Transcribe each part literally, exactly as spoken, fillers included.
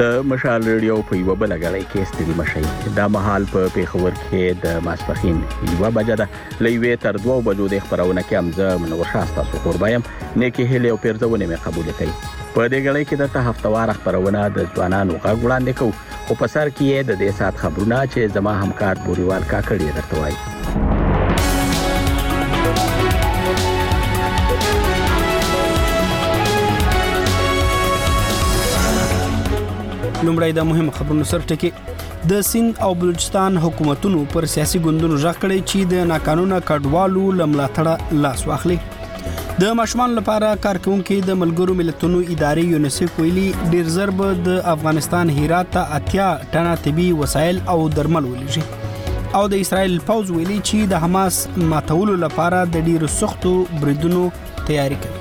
د مشال ریډیو په یو بل غړی کې ستړي مشي دا مهال په پیښور کې د ماسپخین یو بجه ده لوي تر دوه بجو د خبرونه کې امزه منور شاسته سو قربایم نیکی هلي او پیرزونه مې قبول کړي په دې غړی کې د هفتوار خبرونه د ځوانانو غږ وړاندې کوو خو په سر کې د دې سات خبرونه چې زما همکار بوريوال کاکړي درته وایي لومړی د مهم خبرونو سر ټکی د سند او بلوچستان حکومتونو پر سیاسي ګوندونو ژغ کړي چې د ناقانونه کډوالو لملاتړه لاس واخلي د ماشومان لپاره کارکونکو د ملګرو ملتونو ادارې یونیسف ویلي ډیر ضرب د افغانستان هرات ته اتیا ټنه طبي وسایل او درمل ولېږي او د اسرائیل پوز ویلي چې د حماس ماتولو لپاره د ډیرو سختو بریدونو تیاری کوي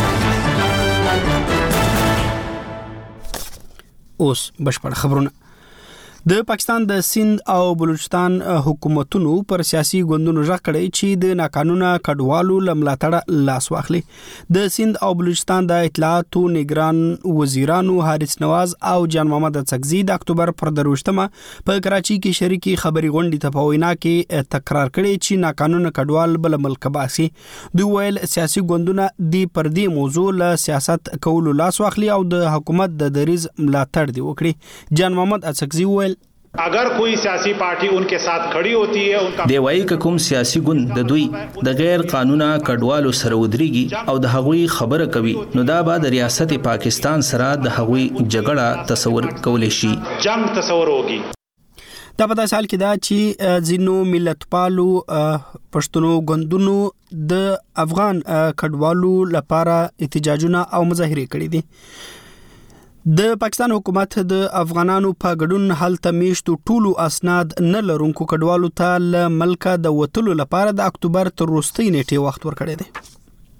اوس بشپړ خبرونه د پاکستان د سند او بلوچستان حکومتونو پر سیاسي ګوندونو ژغ کړي چې د ناقانونه کډوالو لملاتړه لاس واخلي د سند او بلوچستان د اطلاعاتو نگران وزیرانو حارث نواز او جان محمد څکزي د اکتوبر پر دروشتمه په کراچي کې شریکي خبري غونډې ته په وینا کې تکرار کړي چې ناقانونه کډوال بل ملک باسي دوی ویل سیاسي ګوندونه دی پر دې موضوع له سیاست کولو لاس واخلي او د حکومت د دریز ملاتړ دی وکړي جان محمد څکزي ویل अगर कोई सियासी पार्टी उनके साथ खड़ी होती है उनका دیوای کوم سیاسي ګوند د دوی د غیر قانونا کډوالو سره ودرېږي او د هغوی خبره کوي نو دا به د ریاست پاکستان سره د هغوی جګړه تصور کولای شي جنگ تصور ہوگی دا په داسې حال کې دا چې ځینو ملتپالو پښتنو ګوندونو د افغان کډوالو لپاره احتجاجونه او مظاهره کړې دي د پاکستان حکومت د افغانانو په ګډون حالت میشتو ټولو اسناد نه لرونکو کډوالو ته له ملک د وټلو لپاره د اکتوبر تر وروستۍ نیټې وخت ورکړی دی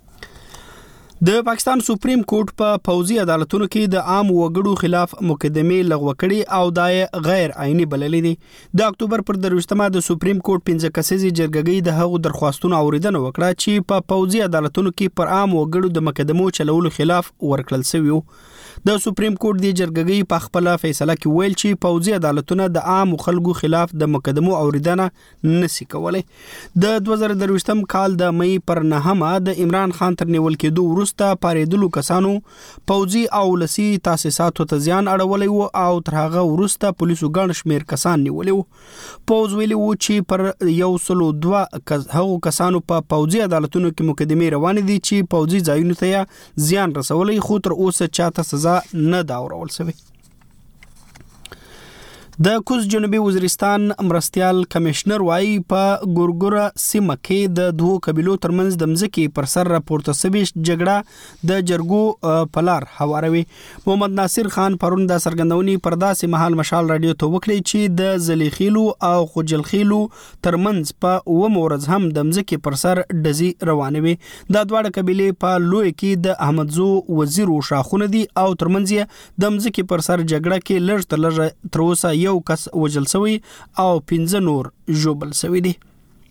د پاکستان سپریم کورټ په پوځي عدالتونو کې د عام وګړو خلاف مقدمه لغوه کړي او د غیر آئینی بللې دي د اکتوبر پر دروشتمه د سپریم کورټ پنځه کسیزي جرګګۍ د هغو درخواستونو اوریدنه وکړه چې په پوځي عدالتونو کې پر عام وګړو د مقدمو چلولو خلاف ورکړل شوی د سپریم کورټ دی جرګګۍ په خپل فیصله کې ویل چې پوځي عدالتونه د عام خلکو خلاف د مقدمو اوریدنه نسی کولای د دوه زره درویشتم کال د مې پر نهمه د عمران خان تر نیول کېدو وروسته پاریدلو کسانو پوځي او لسی تاسیساتو ته ځان اړولې وو او تر هغه وروسته پولیسو ګڼ شمیر کسان نیولې وو پوز ویلي وو چې پر یو سلو دوه هغو کسانو په پوځي عدالتونو کې مقدمه روان دي چې پوځي ځایونو ته زیان رسولې خو تر اوسه چاته سزا نه دا اورول شوی د کوز جنوبي وزیرستان مرستيال کمشنر وايي په ګورګورا سیمه کې د دوه قبيلو ترمنځ د مځکې پر سر راپورته شوی جګړه د جرګو پلار حواروي محمد ناصر خان پرون د سرګندونی پرداسي محل مشال رادیو ته وکړي چې د زلیخیلو او خجلخیلو ترمنځ په و مورز هم د مځکې پر سر دزي روانوي د دواړه قبيله په لوی کې د احمدزو وزیر او شاخونه دي او ترمنځ د مځکې پر سر جګړه کې لږ تر لږ تر اوسه یو کس وجل سوی او پنځه نور ژوبل سوی دي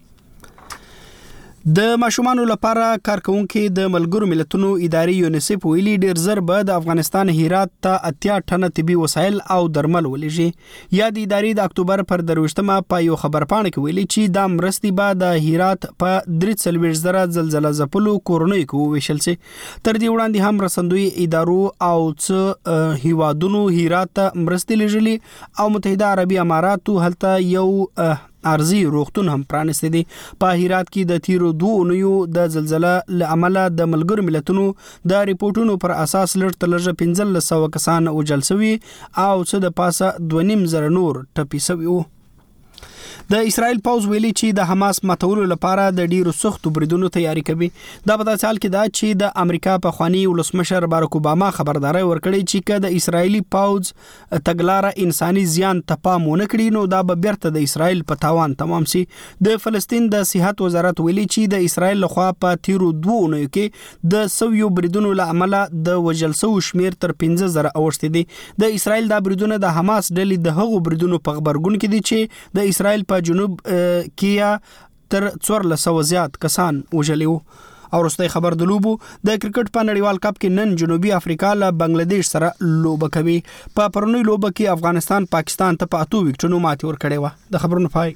د ماشومانو لپاره کارکونکو د ملګرو ملتونو ادارې یونیسف ویلي ډیر زر به د افغانستان هرات ته اتیا ټنه طبي وسایل او درمل ولېږي یا د ادارې د اکتوبر پر دروشتمه په یو خبرپاڼه کې ویلي چې د مرستي به د هرات په درې څلوېښت زره زلزلہ ځپلو کورونو کې وویشل شي تر دې وړاندې هم رسندوی ادارو او څ هیوادونو هرات ته مرستي لېږلي او متحده عربي اماراتو هلته یو ارزي روغتون هم پرانسته دي په هرات کې د تیرو دوه اونیو د زلزلہ لامل د ملګرو ملتونو د ریپورتونو پر اساس لږ تر لږه پنځلس سوه کسان وژل شوي او څه د پاسه دوه نیم زره نور ټپي شوي وو د اسرائیل پوز ویلي چې د حماس ماتولو لپاره د ډیرو سختو بریدونو تیاری کوي دا په داسې حال کې دا چې د امریکا په خواني ولسمشر باراک اوباما خبرداري ورکړي چې که د اسرایلی پوز تګلاره انساني زیان ته پام ونه کړي نو دا به بیرته د اسرائیل په تاوان تمام شي د فلسطین د صحت وزارت ویلي چې د اسرائیل لخوا په تیرو دوه اونیو کې د سویو بریدونو لامل د وژل شوو شمیر تر پنځه زره اوښتي دي د اسرائیل د بریدونو د حماس ډلې د هغو بریدونو په خبرګون کې دي چې د اسرائیل په جنوب کې تر څوارلس سوه زیات کسان وژلي وو او وروستۍ خبر د لوبو د کرکټ په نړیوال کپ کې نن جنوبي افریقا له بنگلاديش سره لوبه کوي. په پرونی لوبه کې افغانستان پاکستان ته په اتو وکټونو ماتې ورکړې و. د خبرونو پای.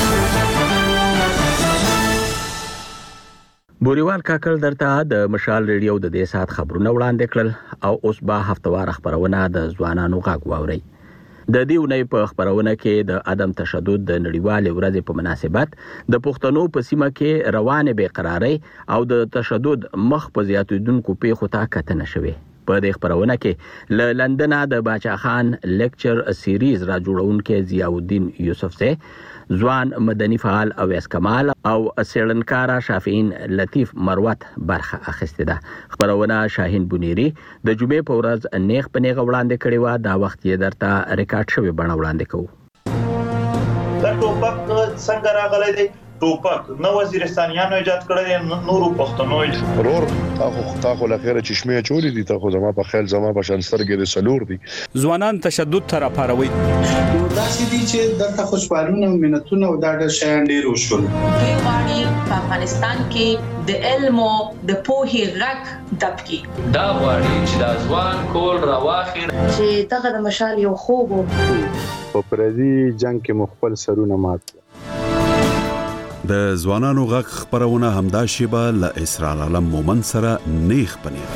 بوريوال کاکل درته د مشال ریډیو د دې سات خبرونه وړاندې کړل او اوس به هفتوار خبرونه د ځوانانو غږ واوري. د دې ونې په خبرونه کې د عدم تشدد د نړیوال ورځې په مناسبت د پښتنو په سیمه کې روانه بې قراری او د تشدد مخ په زیاتیدونکو پیښو ته کتنه شوه. په دې خبرونه کې ل لندن د باچا خان لیکچر سیریز را جوړونکو ضیاء الدین یوسف سه ځوان مدني فعال اویس کمال او سیړنکارا شافعین لطیف مروت برخه اخیسته ده. خبرونه شاهین بنيري د جمعې په ورځ نیغ په نیغ وړاندې کړي و. دا وخت یې درته ریکارډ شوی بڼه وړاندې کوو. دا ټوپک څنګه راغلی دی؟ ټوپک نو وزیرستانیانو ایجاد کړی، نورو پښتنو ورور تاخو تاخو لخيره چشمه چولی دي، تاخو زما په خیال زما په شانسترګې د سلور دي. ځوانان تشدد تر پاروي دا سې دي چې دلته خوشبالونه او منتونه او دا د شیان ډیر وشول. دوی غواړي په افغانستان کې د علم او د پوهې غږ دب کی. دا غواړي چې د ځوان کول راواخي چې دغه د مشال یو خوب په پردي جنگ کې مخبل سرونه مات. د ځوانانو غږ خبرونه همدا شیبه له اسرار علم مومن سره نیخ پنیر.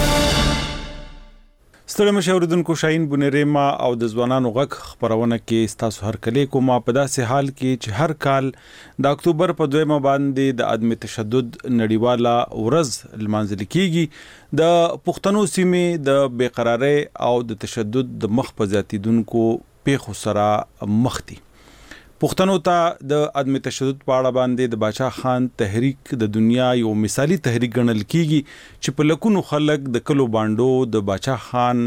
ستړي مشوردونکو شاهین بنيري ما او د ځوانانو غږ خبرونه کې ستاسو هر کلی کومه په داسې حال کې چې هر کال د اکتوبر په دویمه باندې د عدم تشدد نړیواله ورځ لمانځل کیږي. د پښتنو سیمې د بیقراری او د تشدد د مخ په زیاتیدونکو پیښو سره مخ دي. پښتنو ته د عدم تشدد په اړه باندې د باچا خان تحریک د دنیا یو مثالی تحریک ګڼل کیږي چې په لکونو خلک د کلو باندې د باچا خان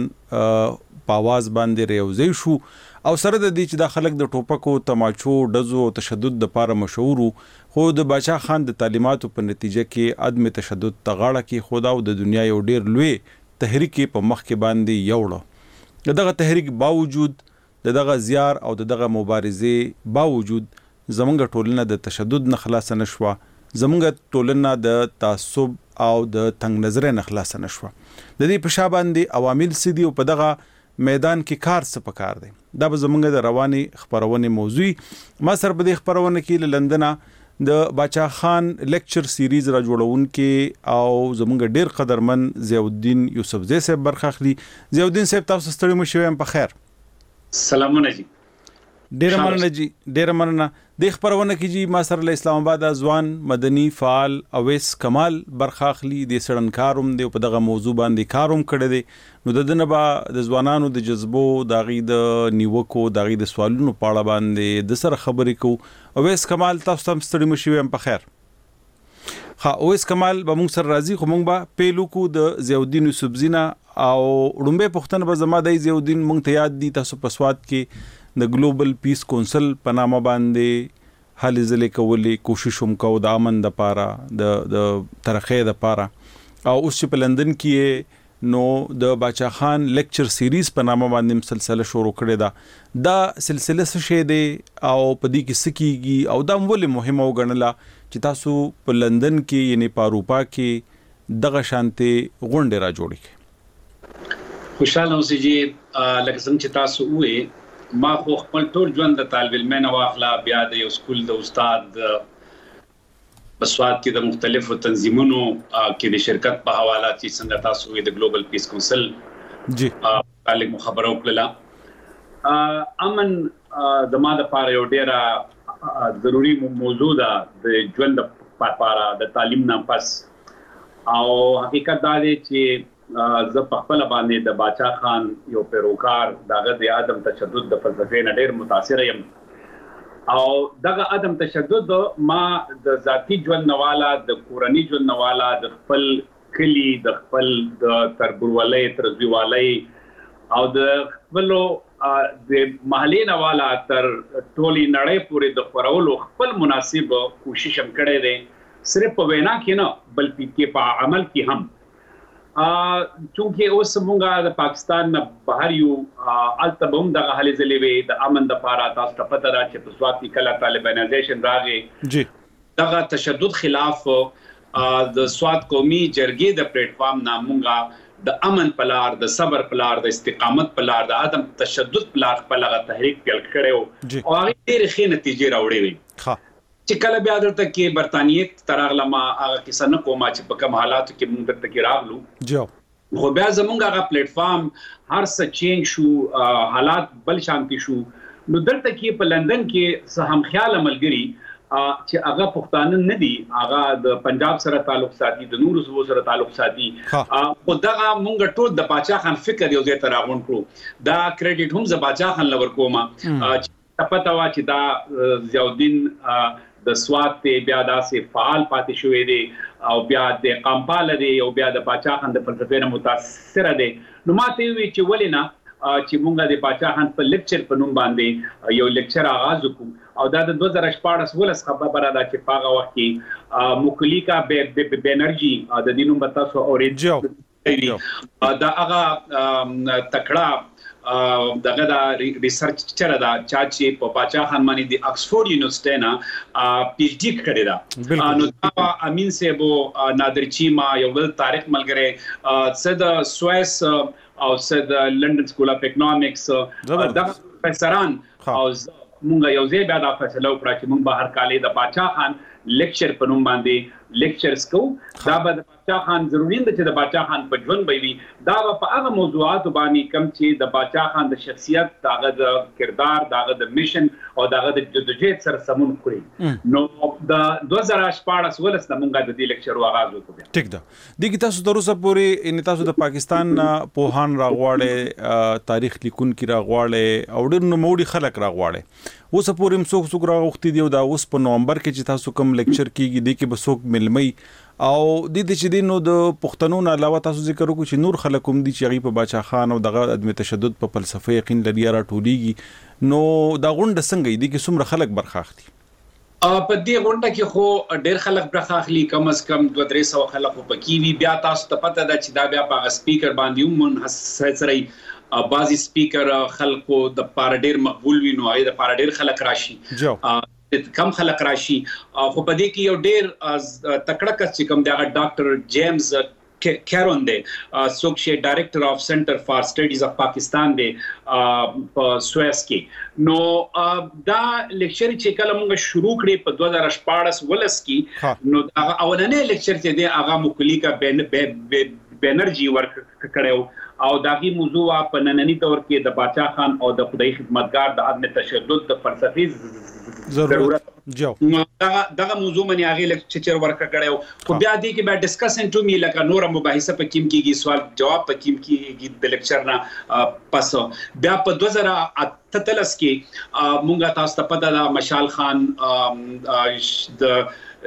په आवाज باندې ریوځي شو او سره د دې چې د خلک د ټوپکو تماچو ډزو او تشدد د لپاره مشهور خو د باچا خان د تعلیماتو په نتیجه کې عدم تشدد تغاړه کې خدا او د دنیا یو ډیر لوی تحریک په مخ کې باندې یوړو. دغه تحریک باوجود د دغه زیار او د دغه مبارزې باوجود زمونږ ټولنه د تشدد نه خلاص نه شوه، زمونږ ټولنه د تعصب او د تنگ نظرۍ نه خلاص نه شوه. د دې په شا باندې عوامل سدي او په دغه میدان کې کار څه پکار دی. دا به زمونږ د رواني خبرونه موضوع ما سره په دې خبرونه کې له لندن د باچا خان لیکچر سیریز را جوړونکو او زمونږ ډیر قدرمن ضیاء الدین یوسف زی صاحب برخه اخلي. ضیاء الدین صاحب تاسو ستړي مو شوم په خیر. سلامونه جی. ډیر مننه جی، ډیر مننه. د خبرونه کې جی ما سره له اسلام آباد ځوان مدني فعال اویس کمال برخه اخلي. د سړنکاروم دی په دغه موضوع باندې کاروم کړی دی. نو د دنه با د ځوانانو د جذبو د غي د نیوکو د غي د سوالونو په اړه باندې د سره خبرې کو. اویس کمال تاسو هم ستړي مو شوم په خیر. ها اویس کمال به موږ سره راضي خو موږ به پیلو کو د ضیاء الدین یوسف زینا او رومبه پښتنه به زما د ضیاء الدین مونږ ته یاد دي تاسو په سواد کې د ګلوبل پیس کونسل په نامه باندې هلې ځلې کولې کوشش هم کو د امن د پاره د د ترخې د پاره او اوس په لندن کې نو د باچا خان لیکچر سیریز په نامه باندې مسلسله شروع کړې ده. دا سلسله څه شی دی او په دې کې سکیږي او دا ولې مهمه وګڼله چې تاسو په لندن کې یعنی په اروپا کې دغه شانتي غونډه را جوړې کړئ؟ خوشاله اوسئ جی. لکه څنګه چې تاسو وې ما خو خپل ټول ژوند د طالب علمانو واخلا بیا د یو سکول د استاد بسواد کې د مختلفو تنظیمونو کې د شرکت په حواله چې څنګه تاسو وې د ګلوبل پیس کونسل جی تعلق مخبرو کړل. امن د ما د پاره یو ډیره ضروری موضوع ده د ژوند لپاره د تعلیم نه پس او حقیقت دا دی چې زه په خپل باندې د باچا خان یو پیروکار دغه د عدم تشدد د فلسفې نه ډېر متاثر یم او دغه عدم تشدد ما د ذاتی ژوند نواله د کورنۍ ژوند نواله د خپل کلی د خپل د تربورولۍ ترزویوالۍ او د خپل د محلي نواله تر ټولي نړۍ پورې د خورولو خپل مناسب کوشش هم کړی دی، صرف په وینا کې نه بلکې په عمل کې هم. چونکه اوس مونږه د پاکستان نه بهر یو الته هم دغه هلې ځلې وي د امن د پاره تاسو ته پته را چې په سواد کې کله طالبانایزیشن راغی جی دغه تشدد خلاف د سواد قومي جرګې د پلیټ فارم نامونګه د امن پلار د صبر پلار د استقامت پلار د عدم تشدد پلار په لغه تحریک پیل کړو او هغه ډېر ښه نتیجې راوړې وي چې کله بیا درته کې برتانیې تراغله ما هغه کیسه نه کومه چې په کوم حالاتو کې موږ درته کې راغلو جو خو بیا زمونږ هغه پلیټ فارم هر څه چینج شو حالات بل شانتي شو نو درته کې په لندن کې څه هم خیال ملګری چې هغه پښتانه نه دي هغه د پنجاب سره تعلق ساتي د نورو صوبو سره تعلق ساتي خو دغه مونږ ټول د باچا خان فکر یو ځای ته راغون کړو دا کریډټ هم ز باچا خان لور کومه چې پته وا چې دا ضیاءالدین د سواد ته بیا داسې فعال پاتې شوې دي او بیا د قامپال دی او بیا د باچا خان د فلسفې نه متاثر دي نو ماته وی چې ولینه چې مونږه د باچا خان په لیکچر په نوم باندې یو لیکچر آغاز وکړو او دا د دوه زره شپاړس ولس خبره ده چې پاغه وخت کې مکلیکا بنرجی د دینو متاسو اورې دا هغه تکړه دغه دا ریسرچ چره دا چې په باچا خان باندې د اکسفورد یونیورسيټي نه پی ایچ ډی کړی دا نو دا امین صاحب نادر چیما یو بل تاریخ ملګری صد سويس او صد لندن سکول اف اکونومکس دا پروفیسوران او مونږ یو ځای بیا دا فیصله وکړه چې مونږ بهر کالې د باچا خان لیکچر په نوم باندې لیکچرز کو دا به د باچا خان ضروري نه چې د باچا خان په ژوند به وي دا په هغه موضوعات باندې کم چې د باچا خان د شخصیت دغه د کردار دغه د میشن او دغه د جدوجہد سره سمون کړی نو د دوه زره شپاړس ولس د مونږه د دې لیکچر آغاز وکړو ټیک ده دغه تاسو تر اوسه پورې ان تاسو د پاکستان پوهان راغواړي تاریخ لیکونکي راغواړي او ډېر نو موړي خلک راغواړي اوس پورې مسوک سوک راغوختي دی دا اوس په نومبر کې چې تاسو کوم لیکچر کیږي د کې بسوک ملمي او د دې چې دینو د پښتنو نه علاوه تاسو ذکر وکړو چې نور خلک هم دي چې غي په باچا خان او دغه عدم تشدد په فلسفه یقین لري را ټولېږي نو دا غونډه څنګه دی کې څومره خلک برخه اخلي په دې غونډه کې خو ډېر خلک برخه اخلي کم از کم دوه درې سوه خلک په کې وی بیا تاسو ته پته ده چې دا بیا په سپیکر باندې هم منحصر بازي سپیکر خلکو د پاره ډېر مقبول وي نو هغه د پاره ډېر خلک راشي کم خلک راشي خو په دې کې یو ډېر تکړه کس چې کوم دی هغه ډاکټر جیمز کیرون دی څوک چې ډایریکټر اف سنټر فار سټډیز اف پاکستان دی په سويس کې نو دا لیکچر چې کله موږ شروع کړی په دوه زره شپاړس ولس کې نو اولنې لیکچر چې دی هغه مکلیکا بنرجی ورک کړو او داغي موضوع په نننی دور کې د باچا خان او د خدای خدمتګار د عدم تشدد د فلسفي ضرورت جو دا دغه موضوع باندې هغه لیکچر ورک کړو خو بیا دې کې به ډیسکشن ټو می لکه نور مباحثه په کیم کېږي سوال جواب په کیم کېږي د لیکچر نه پس بیا په دوه زره اتلس کې مونږه تاسو ته پته ده مشال خان د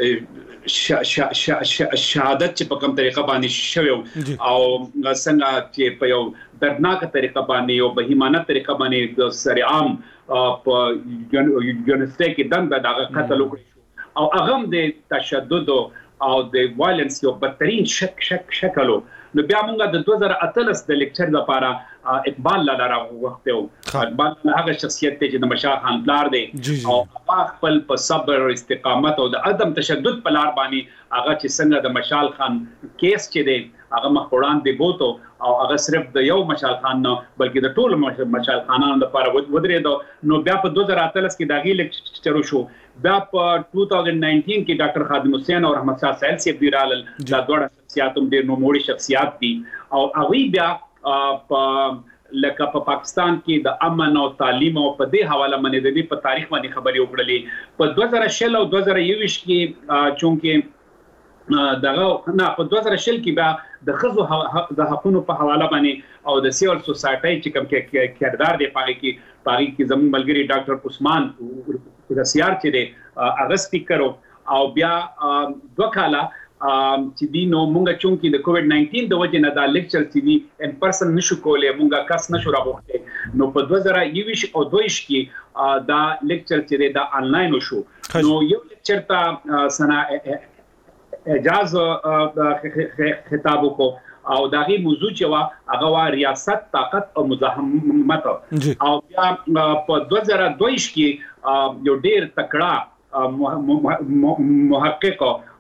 شهادت چې په کوم طریقه باندې شوی او څنګه چې په یو دردناک طریقه باندې او بهیمانه طریقه باندې د سرعام په یونیورسيټي کې دنده دغه قتل وکړي او هغه د تشدد او د وایلنس یو بدترین شک شک شکلو نو بیا موږ د دوه زره اتلس د لیکچر لپاره اقبال لاله راغوښتو اقبال هغه شخصیت چې د مشال خان پلار دی او هغه خپل په صبر او استقامت او د عدم تشدد په لار باندې هغه چې څنګه د مشال خان کیس چې دی هغه مخوړان دی بوته او هغه صرف د یو مشال خان نه بلکې د ټولو مشال خانانو لپاره ودرېدو نو بیا په دوه زره اتلس کې داغي لیکچر شو بیا په دوه هزار نولس کې ډاکټر خادم حسین او رحمت شاه سهیل صاحب دی رال دا دوه شخصیات هم ډېر نوموړي شخصیات دي او هغه بیا په لکه په پاکستان کې د امن او تعلیم او په دې حواله باندې د دې په تاریخ باندې خبرې وکړلې په دوه زره شل او دوه زره یوویشت کې چونکه دغه نه په دوه زره شل کې بیا د خزو د حقوقو په حواله باندې او د سیول سوسایټي چې کوم کې کردار دی پاره کې پاره کې زموږ ملګری ډاکټر عثمان رسیار چې دی هغه سپیکر او بیا دوه کاله چې دی نو مونږ چونکی د کووډ ناینټین د وجه نه دا لیکچر چې دی ان پرسن نشو کولای مونږه کس نشو راغوښته نو په دوه زره یوویشت او دویشت کې دا لیکچر چې دی دا انلاین وشو نو یو لیکچر ته سنا اجاز خطاب کو او داغي موضوع چې وا هغه وا ریاست طاقت او مزاحمت او بیا په دوه زره دویشت کې یو ډیر تکړه محقق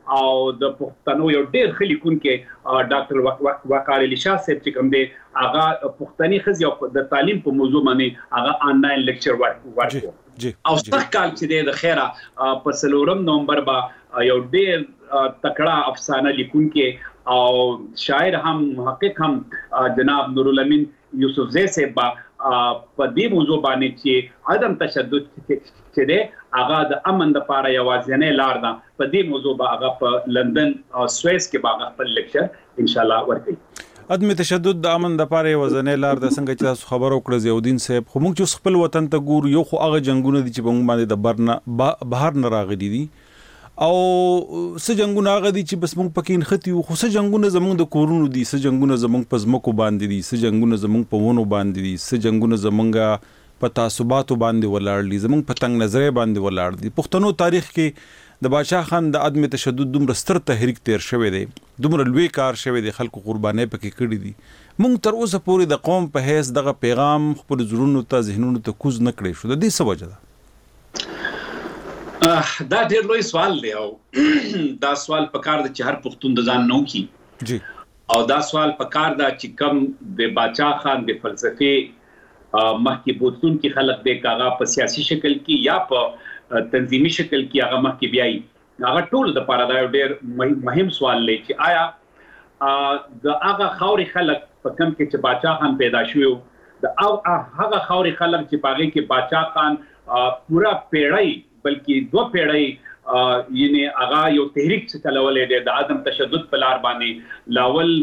او د پښتنو یو ډېر خلیکون کې ډاکټر وقار علي شاه صاحب چې کوم دی هغه پښتني خزي د تعلیم په موضوع باندې هغه آنلاین لیکچر ورکړ او څخه کال چې د خیره په سلورم نومبر با یو ډېر تکړه افسانه لیکون کې او شاعر هم محقق هم جناب نورالامین یوسف زئی صاحب په دې موضوع باندې چې عدم تشدد چې دی هغه د امن لپاره یوازینۍ لار ده په دې موضوع به هغه په لندن او سویس کې به هغه خپل لیکچر ان شاء الله ورکړي. عدم تشدد د امن لپاره یوازینۍ لار ده څنګه چې تاسو خبرو کړه ضیاءالدین صاحب خو موږ چې خپل وطن ته ګورو یو خو هغه جنگونه دي چې په موږ باندې د برنه بهر نه راغلي دي او څه جنگونه هغه دي چې بس موږ پکې نښتي وو خو څه جنگونه زموږ د کورونو دي څه جنگونه زموږ په ځمکو باندې دي څه جنگونه زموږ په ونو باندې دي څه جنگونه زموږ په تعصباتو باندې ولاړ دي زموږ په تنگ نظرۍ باندې ولاړ دي. پښتنو تاریخ کې د بادشاه خان د عدم تشدد دومره ستر تحریک تیر شوی دی دومره لوی کار شوی دی خلکو قربانۍ پکې کړي دي موږ تر اوسه پورې د قوم په حیث دغه پیغام خپل زړونو ته ذهنونو ته کوز نه کړی شو. د دې څه وجه ده؟ دا ډېر لوی سوال دی او دا سوال په کار د چې هر پښتون د ځان نو کی جی او دا سوال په کار دا چې کم د بادشاه خان د فلسفي مخکې بوتون کې خلک د کاغه په سیاسي شکل کې یا په تنظیمي شکل کې هغه مخکې بیاي هغه ټول د پاره دا ډېر مهم سوال دی چې آیا د هغه خاوري خلک په کم کې چې بادشاه خان پیدا شوی د هغه خاوري خلک چې پاغي کې بادشاه خان پورا پیړۍ بلکې دوه پیړۍ یعنی هغه یو تحریک چې چلولې دی د عدم تشدد په لار باندې لاول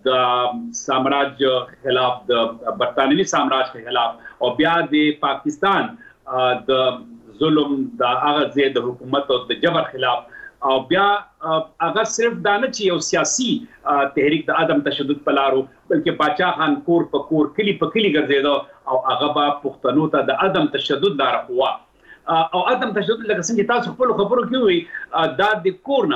د سامراج خلاف د برتانوي سامراج خلاف او بیا د پاکستان د ظلم د هغه ځای د حکومت او د جبر خلاف او بیا هغه صرف دا نه چې یو سیاسي تحریک د عدم تشدد په لارو بلکې بادشاه خان کور په کور کلی په کلی ګرځېده او هغه به پښتنو ته د عدم تشدد لار خوا او عدم تشدد لکه څنګه تاسو خپل خبرو کې وي دا د کورنا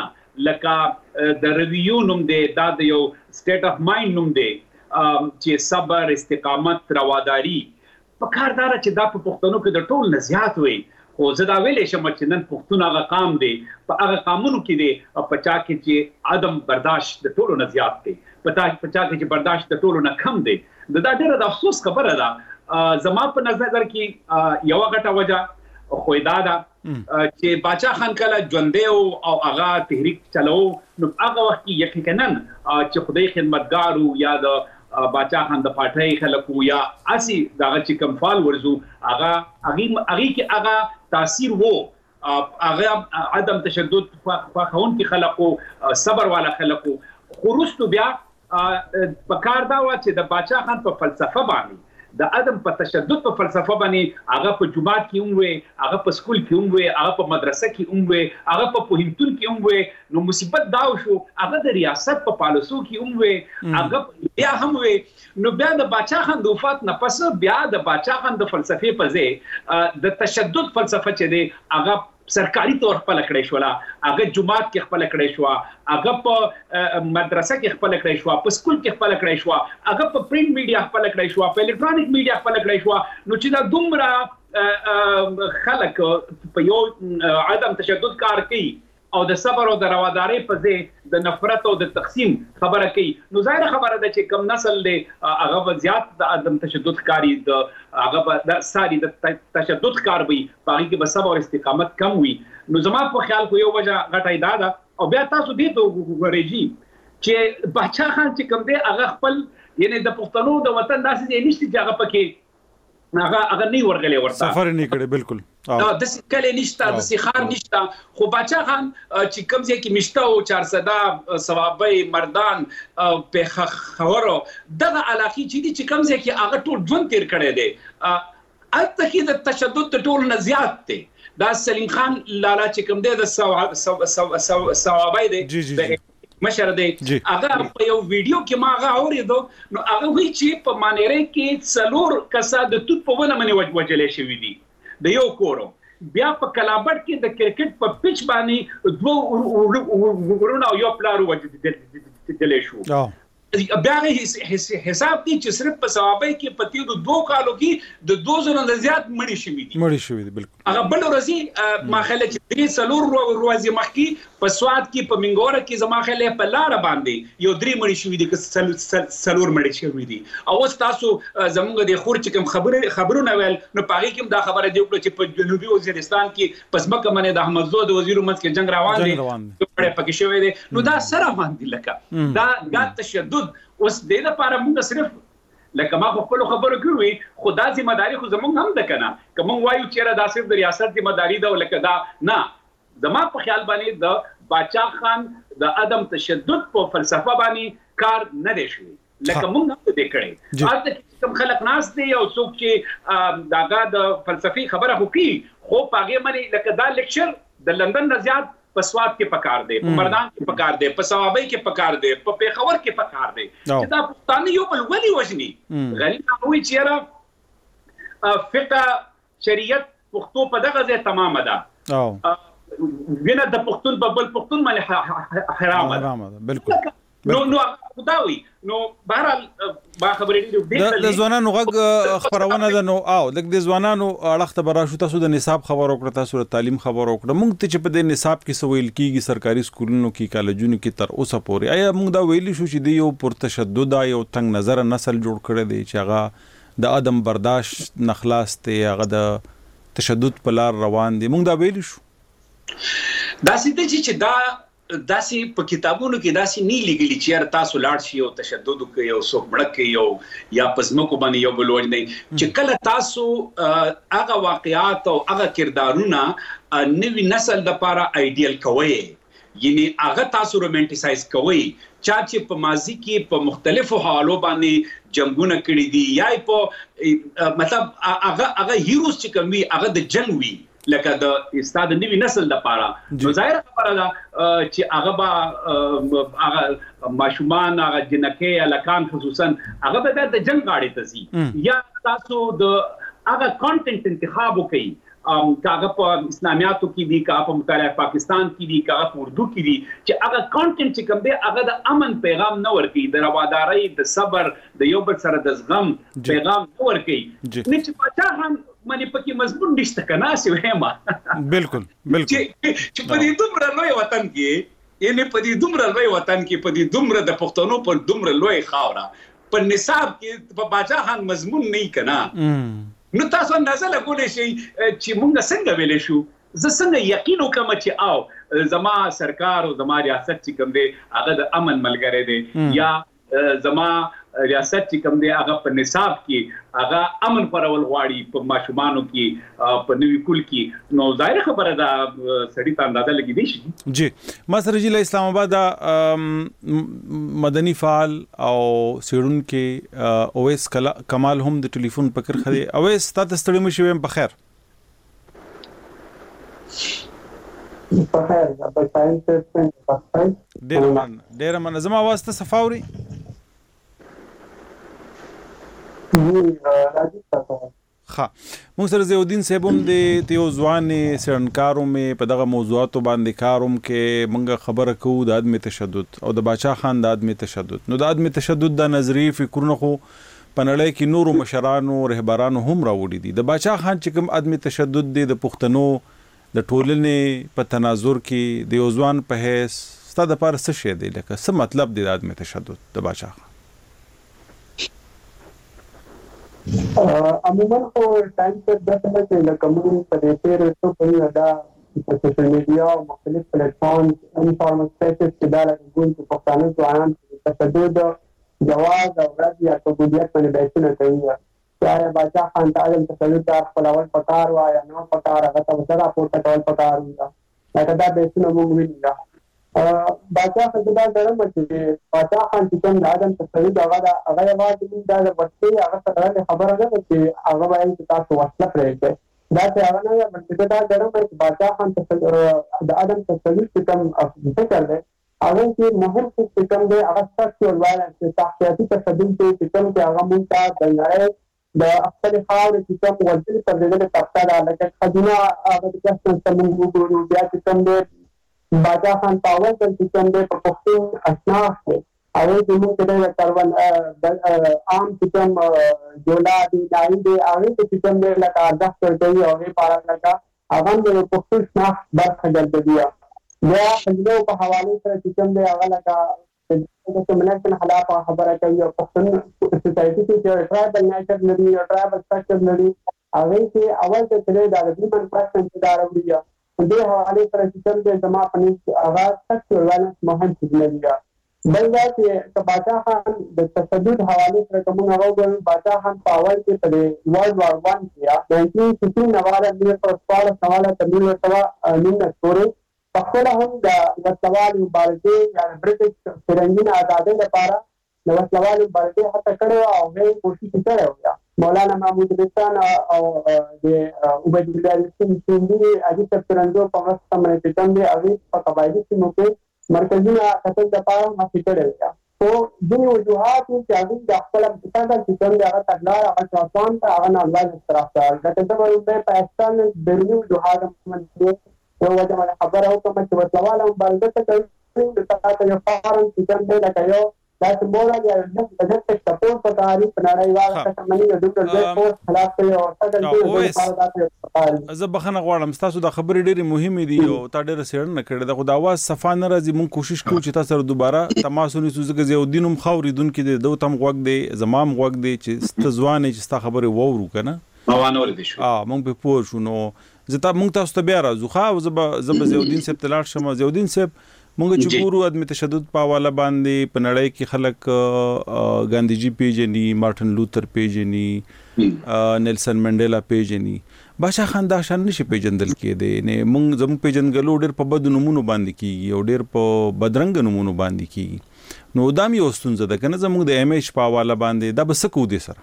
لکه د ریویو نوم دی دا د یو سټیټ اف مایند نوم دی چې صبر استقامت رواداری په کار دار چې دا په پښتنو کې د ټول نه زیات وي خو زه دا ویلې شم چې نن پښتون هغه قام دی په هغه قامونو کې دی په چا کې چې عدم برداشت د ټولو نه زیات دی په چا کې چې برداشت د ټولو نه کم دی دا ډېره د افسوس خبره ده زما په نظر کې یو غټه وجه خو دا دا چې بادشاه خان کله ژوندې او هغه تحریک چلو نو هغه وخت یقینا چې خدای خدمتګارو یا د بادشاه خان د پټای خلکو یا اسی دغه چې کوم فال ورزو هغه هغه هغه کې هغه تاثیر وو هغه عدم تشدد خواهون کې خلکو صبر والا خلکو خروستو بیا په کار دا و چې د بادشاه خان په فلسفه باندې د عدم په تشدد په فلسفه باندې هغه په جماعت کې هم وي هغه په سکول کې هم وي هغه په مدرسه کې هم وي هغه په پوهنتون کې هم وي نو مصیبت دا شو هغه د ریاست په پالیسو کې هم وي هغه بیا هم وي نو بیا د بادشاه خان د وفات نه پس بیا د بادشاه خان د فلسفې په ځای د تشدد فلسفه چې دی هغه سرکاري طور خپل کړی شو هغه جماعت کې خپل کړی شو هغه په مدرسه کې خپل کړی شو په سکول کې خپل کړی شو هغه په پرینټ میډیا خپل کړی شو په الکترونیک میډیا خپل کړی شو نو چې دا دومره خلک په یو عدم تشدد کار کوي او د صبر او د روادارۍ په ځای د نفرت او د تقسیم خبره کوي نو ظاهر خبره ده چې کم نسل دی هغه به زیات د عدم تشدد کاری د هغه به د ساري د تشدد کار وي هغه کې به صبر او استقامت کم وي نو زما په خیال کو یو وجه غټه دا ده او بیا تاسو دې ته وګورئ چې بادشاه خان چې کوم دی هغه خپل یعنی د پښتنو د وطن داسې دی نشته چې هغه پکې هغه هغه نه ورغلی ورته سفر نه کړي بالکل دا د کله نشته د سیخان نشته خو بادشاه خان چې کوم ځای کې مشته او چارصد ثوابي مردان په خورو دغه علاقه چې دي چې کوم ځای کې هغه ټول ژوند تیر کړي دي البته کې د تشدد ټول نه زیات دي دا سلیم خان لالا چې کوم دی د ثوابي دی مشر دی هغه په یو ویډیو کې ما هغه اوریدو نو هغه وی چې په مانیره کې څلور کسا د توت په ونه منی وجلې شوی دي د یو کورو بیا په کلابټ کې د کرکټ په پچ باندې دوه ورونه یو پلارو وجلې شو بیا حساب کې چې صرف په ثوابي کې پتی د دوه کالو کې د دوه زره نه زیات مړي شوي دي مړي شوي دي بالکل هغه بل ورځي ما خله چې درې څلور ورځې مخکې په سواد کې په منګوره کې زما خله په لار باندې یو درې مړي شوي دي که څلور مړي شوي دي او اوس تاسو زموږ د خور چې کوم خبره خبرونه ویل نو پاره کې دا خبره دی چې په جنوبي وزیرستان کې پس مکه باندې د احمد زو د وزیر امت کې جنگ روان دي په پکې شوی دي نو دا سره باندې لکه دا دا تشدد اوس د دې لپاره موږ صرف لکه ما خپل خبرو کوي خدا ذمہ داری خو زموږ هم ده کنه کوم وایو چې دا صرف د ریاست ذمہ داری ده لکه دا نه زما په خیال باندې د باچا خان د عدم تشدد په فلسفه باندې کار نه دی شوی لکه موږ هم دې کړی البته کوم خلک ناس دي او څوک چې داګه د فلسفي خبره کوي خو پاګې باندې لکه دا لیکچر د لندن نه زیات په سواد کې پکار دی په مردان کې پکار دی په ثوابي کې پکار دی په پیښور کې پکار دی چې دا پښتانه یو بل ولي وجني غریب وي چې را فقه شریعت پښتو په دغه ځای تمامه ده او وینه د پښتون په بل پښتون باندې حرام ده بالکل نو نو خداوي نو بهرحال با خبرې دي د ځوانانو غږ خبرونه ده نو او د ځوانانو اړخته براشو تاسو د نصاب خبر وکړه تاسو د تعلیم خبر وکړه موږ ته چې په د نصاب کې سویل کیږي سرکاري سکولونو کې کالجونو کې تر اوسه پورې آیا موږ دا ویلی شو چې دی یو پر تشدد یو تنگ نظر نسل جوړ کړی دی چې هغه د عدم برداشت نخلاص ته هغه د تشدد په لار روان دي موږ دا ویلی شو دا سیده چې دا داسې په کتابونو کې داسې نه لګیلي چې تاسو لاړ شي او تشدد کوي او څوک مړ کوي او یا پزمکو باندې یو بل وجه نه چې کله تاسو هغه واقعات او هغه کردارونه نوی نسل د لپاره ایډیل کوي یعنی هغه تاسو رومانټیسایز کوي چا چې په ماضي کې په مختلفو حالو باندې جنگونه کړی دي یا په مطلب هغه هغه هیروز چې کوم وي هغه د جنگ وي لکه د استاد نوی نسل د پاره نو ظاهر خبره ده چې هغه با هغه ماشومان هغه جنکه الکان خصوصا هغه به د جنگ غاړي ته سي یا تاسو د هغه کانټینټ انتخاب وکړي کاغه په اسلامیاتو کې دي کاغه په مطالعه پاکستان کې دي کاغه په اردو کې دي چې هغه کانټینټ چې کوم دی هغه د امن پیغام نه ورکي د روادارۍ د صبر د یو بل سره د زغم پیغام نه ورکي نه چې پچا هم مانی پکې مضمون نشته کنه سی وېما بالکل بالکل چې په دې دومره لوی وطن کې یعنی په دې دومره لوی وطن کې په دې دومره د پښتنو په دومره لوی خاوره په نصاب کې په باچا خان مضمون نه کنا نو تاسو اندازه لګولې شي چې مونږ څنګه ویلې شو زه څنګه یقین وکم چې او زما سرکار او زما ریاست چې کوم دی هغه د امن ملګری دی یا زما ریاست چې کوم دی هغه په نصاب کې هغه امن پرول غواړي په ماشومانو کې په نوې کول کې نو ظاهر خبره ده سړی ته اندازه لګی دی شي جی ما سره جله اسلام آباد مدني فعال او سیړون کې اویس کمال هم د ټلیفون پکر خدي اویس تاسو ستړي مو شوم په خیر په خیر په ساينس څخه په خیر ډیر من ډیر من زما واسطه صفاوري ها موږ سره زیودین صاحب هم د تیو ځوان سرنکارو مې په دغه موضوعاتو باندې کاروم کې موږ خبره کوو د عدم تشدد او د باچا خان د عدم تشدد نو د عدم تشدد د نظری فکرونه خو پنړی کې نورو مشرانو رهبرانو هم راوړي دي د باچا خان چې کوم عدم تشدد دی د پښتنو د ټولنې په تناظر کې د یو ځوان په هیڅ ستاسو لپاره څه شی دی لکه څه مطلب دی د عدم تشدد د باچا خان عموما خو ټایم ته د څه چې لکه موږ په دې تیر څو په دا په سوشل میډیا او مختلف پلیټ فارمز انفارمل سپیسز کې دا لګون چې پښتانه ځوانان تشدد جواز او رد یا قبولیت باندې بحثونه کوي چې باچا خان ته عدم تشدد تر خپلول پکار وای نو پکار هغه ته سره پورته کول پکار وي دا دا بحثونه موږ ویني باچا خان دا ډېر مچې باچا خان چې کوم عدم تشدد هغه دا هغه یوازې دا د وختي هغه سره خبره ده چې هغه وایي چې تاسو وسله پرېږدئ دا چې هغه نه بلکې دا ډېر مچې باچا خان د عدم تشدد چې کوم فکر دی هغه چې مهم څه کوم دی هغه سکشوال وایلنس چې تحقیقي تشدد چې کوم چې هغه مونږ ته د نړۍ د خپل خاورې چې کوم وځي پر دې طبقه ده لکه خدونه هغه د کسان څخه موږ بیا چې کوم دی باچا خان پاور چې کوم دی په پښتون اسناف کې هغه د موږ د کاربن عام سیستم جوړا دی دای دی هغه سیستم د لکه ارزښت ورکوي او هغه پاره لکه هغه د پښتو شناخت برخه ګرځي یا حجرو په حواله سره سیستم دی هغه لکه د کمیونټ حالات خبره کوي او پښتون سوسایټي کې چې ټرایبل نیچر لري او ټرایبل سټرکچر لري هغه کې اول ته چې د هیومن پرسن چې دا راوړي د حواله سره سیستم دی زما په نس هغه سټرکچر وایلنس مهم څه دی بل دا چې باچا خان د تشدد حواله سره کوم هغه ګوري باچا خان په اول کې په ورلد وار ون کې یا ناینټین سکسټي نواله د پرسپال سواله تمویل سوا نن ستوري په خپل هم د وسوال مبارزه یا برټش فرنګین آزادۍ لپاره د وسوال مبارزه هڅه کړې او هغه کوشش کړې و مولانا محمود رسان او د عبید الله سیندی اجي ترنګو په واسطه باندې تم دي هغه په قبایلی سیمو کې مرکزي خطر د پاره مخې کړی او ځینې وجوهات چې هغه د خپل متقابل سیستم د هغه تګلار هغه ځوان ته هغه نه لاندې طرفدار د تدبر په پاکستان بیرونی وجوهات باندې یو وجه خبره او کوم چې وسواله باندې کوي د تاسو یو فارم سیستم دی لکه یو تاسو مورال یا د دې سپورټ په تاریخ په نړیواله کچه باندې د ډوکټر جې فورس خلاف کوي او څنګه چې زه بخنه غواړم تاسو د خبرې ډېری مهمه دي او تا ډېر سیړنه کړې د خو د اواز صفه نه راځي مونږ کوشش کوو چې تاسو سره دوباره تماس ونیسو ځکه زه دینم خوریدونکو د دوه تم غوږ دی زمام غوږ دی چې ستځوانه چې ستا خبره وورو کنه موانه ولې شو اه مونږ په پوه شو نو زه تا مونږ تاسو ته بیا راځو خو زب زب زیودین سپ تلاړ شمه زیودین سپ مونږ چې ګورو عدم تشدد په حواله باندې په نړۍ کې خلک ګاندھی جی پیجنی مارټن لوتر پیجنی نیلسن منډیلا پیجنی بادشاہ خان دا شان نشي پیجندل کېده نه مونږ زموږ پیجنګلو ډېر په بد نمونه باندې کیږي او ډېر په بدرنګ نمونه باندې کیږي نو دا مې اوستون زده کنه زموږ د ایم ایچ په حواله باندې دا بس کو دي سره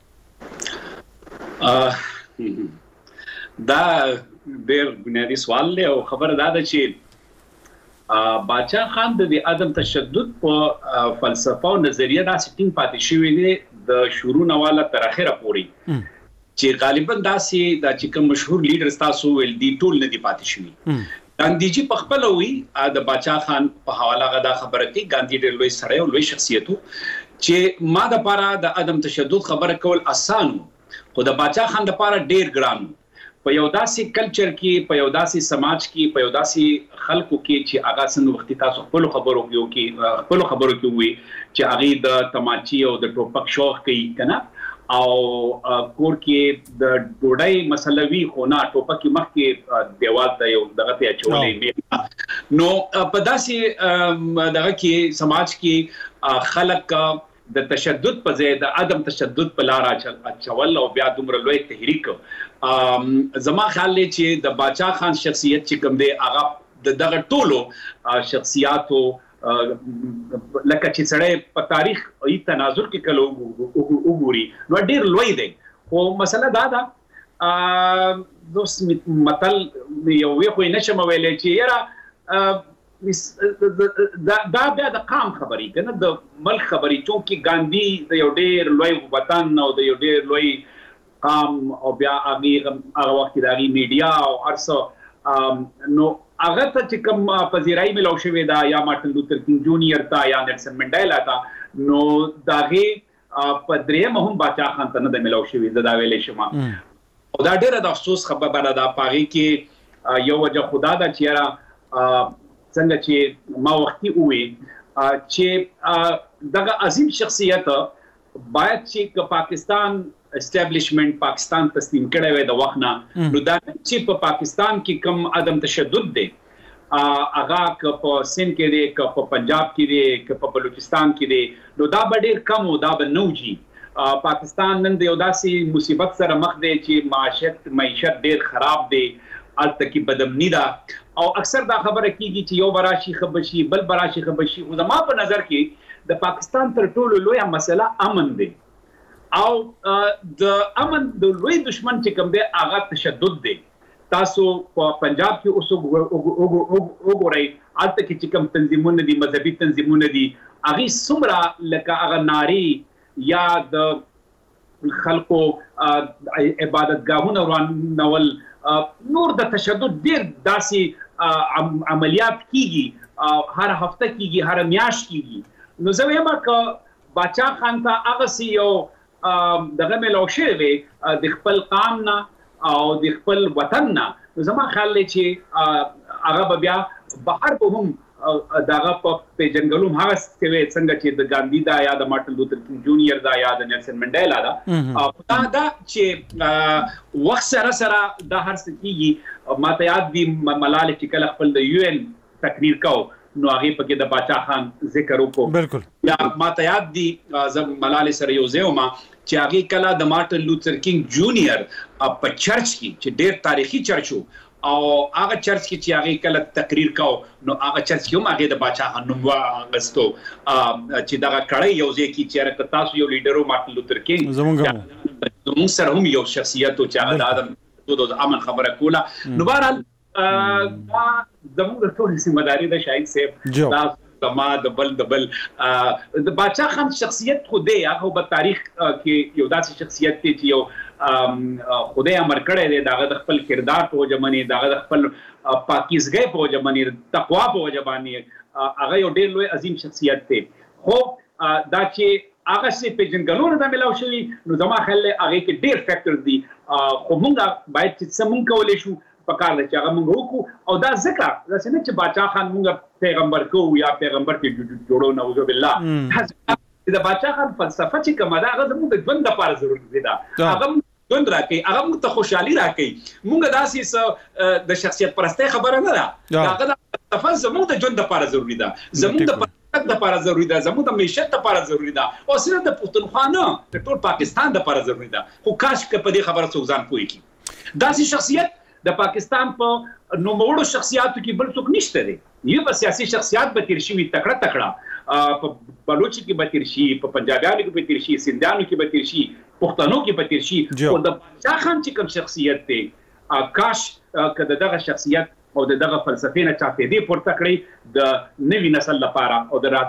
دا ډېر بنیادی سوال دی او خبره دا ده چې باچا خان د عدم تشدد په فلسفه او نظریه دا سټینګ پاتې شوی دی د شروع نواله تر اخره پورې چې غالبا داسې دا چې کوم مشهور لیډر تاسو ول دي ټول نه دی پاتې شوی ګاندھی جی په خپل وی د باچا خان په حواله غدا خبره کوي ګاندھی ډېر لوی سره او لوی شخصیت چې ما د پاره د عدم تشدد خبره کول اسانو خو د باچا خان د پاره ډېر ګران په یو داسې کلچر کې په یو داسې سماج کې په یو داسې خلکو کې چې هغه څنګه وخت تاسو خپل خبرو کې خپل خبرو کې وي چې هغه د تماچي او د ټوپک شوق کوي کنه او کور کې د ډوډۍ مسلوي خو نه ټوپک مخ کې دیوال ته یو دغه ته چولې نو په داسې دغه کې سماج کې خلک د تشدد په ځای د عدم تشدد په لار اچول او بیا دومره لوی تحریک زما خیال دی چې د باچا خان شخصیت چې کوم دی هغه د دغه ټولو شخصیاتو لکه چې سړی په تاریخ ای تناظر کې کله وګوري نو ډېر لوی دی خو مسله دا ده دوس متل یو وی خو نشم ویلې چې یاره دا بیا د قام خبرې کنه د ملک خبرې چونکی ګاندھی د یو ډېر لوی وطن او د یو ډېر لوی قام او بیا هغه هغه وخت د میډیا او ارسو نو هغه ته چې کوم پذیرای ملو شوې دا یا مارټن لوتر کینګ جونیئر تا یا نیلسن منډیلا تا نو داغه په درېم هم باچا خان ته نه د ملو شوې دا ویلې شمه او دا ډېر د افسوس خبره ده پاغي کې یو وجه خدا دا چیرې څنګه چې ما وختي وې چې دغه عظیم شخصیت باید چې پاکستان اسټابلیشمنت پاکستان تسلیم کړي وي د وخت نه نو دا چې په پاکستان کې کم عدم تشدد دی هغه که په سند کې دی که په پنجاب کې دی که په بلوچستان کې دی نو دا به ډېر کم او دا به نوجي پاکستان نن د یو داسې مصیبت سره مخ دی چې معیشت معیشت ډېر خراب دی الته کې بدامني ده او اکثر دا خبره کیږي چې یو براشي خبشي بل براشي خبشي خو زما په نظر کې د پاکستان تر ټولو لوی مسله امن دی او د امن د لوی دشمن چې کوم دی هغه تشدد دی تاسو په پنجاب کې اوس وګورئ الته کې چې کوم تنظیمونه دي مذهبي تنظیمونه دي هغه څومره لکه هغه ناری یا د خلکو عبادتګاهونه ورانول نور د تشدد ډیر داسې عملیات کیږي هر هفته کیږي هر میاشت کیږي نو زه وایم ک باچا خان ته هغه سی یو دغه ملو شوی د خپل قام نه او د خپل وطن نه زما خیال دی چې هغه بیا بهر به هم داغه په جنګلوم هغه څه څنګه چې د ګاندھی دا یا د مارټن لوتر کینګ جونیئر دا یا د نیلسن منډیلا دا او دا دا چې وخت سره سره دا هر څه کیږي ماته یاد دی ملال چې کله خپل د یو ان تقریر کو نو هغه پکې د باچا خان ذکر وکړو بالکل یا ماته یاد دی زم ملال سره یو ځوما چې هغه کله د مارټن لوتر کینګ جونیئر په چرچ کې چې ډېر تاریخي چرچ وو او هغه چرچ کې چې هغه کله تقریر کاو نو هغه چرچ کې هم هغه د باچا خان نوم واغستو چې دا کړه یو ځکه چې چیرې تاسو یو لیډر مارټن لوتر کینګ زموږ سره هم یو شخصیت او چې د ادم د امن خبره کوله نو بهرحال دا زموږ ټول سیمداري د شاهد صاحب دا دما د بل د بل د باچا خان شخصیت خو دی هغه په تاریخ کې یو داسې شخصیت دی چې یو خدای امر کړی دی دغه د خپل کردار په وجه باندې دغه د خپل پاکیزګۍ په وجه باندې تقوا په وجه باندې هغه یو ډېر لوی عظیم شخصیت دی خو دا چې هغه سي په جنګلونو د ملاو شوی نو زما خیال هغه کې ډېر فیکټر دي خو موږ باید چې څنګه کولای شو پکار دی چې هغه موږ وکړو او دا ځکه دا څنګه چې باچا خان موږ پیغمبر کو یا پیغمبر کې جوړو نعوذ بالله د باچا خان فلسفه چې کومه ده هغه زموږ د ژوند لپاره ضروري ده هغه ژوند راکړي هغه موږ ته خوشحالي راکړي موږ داسې د شخصیت پرسته خبره نه ده هغه د فلسفه زموږ د ژوند لپاره ضروري ده زموږ د پرمختګ لپاره ضروري ده زموږ د معیشت لپاره ضروري ده او صرف د پښتونخوا نه د ټول پاکستان لپاره ضروري ده خو کاش که په دې خبره څوک ځان پوه کړي داسې شخصیت د پاکستان په نوموړو شخصیاتو کې بل څوک نشته دی یو په سیاسي شخصیات به تیر شي تکړه تکړه په بلوچي کې به تیر شي په پنجابیانو کې به تیر شي سندانو کې به تیر شي پښتنو کې به تیر شي او د باچا خان چې کوم شخصیت دی کاش کده دغه شخصیت او دغه فلسفې نه چاته دی پورته کړی د نوي نسل لپاره او د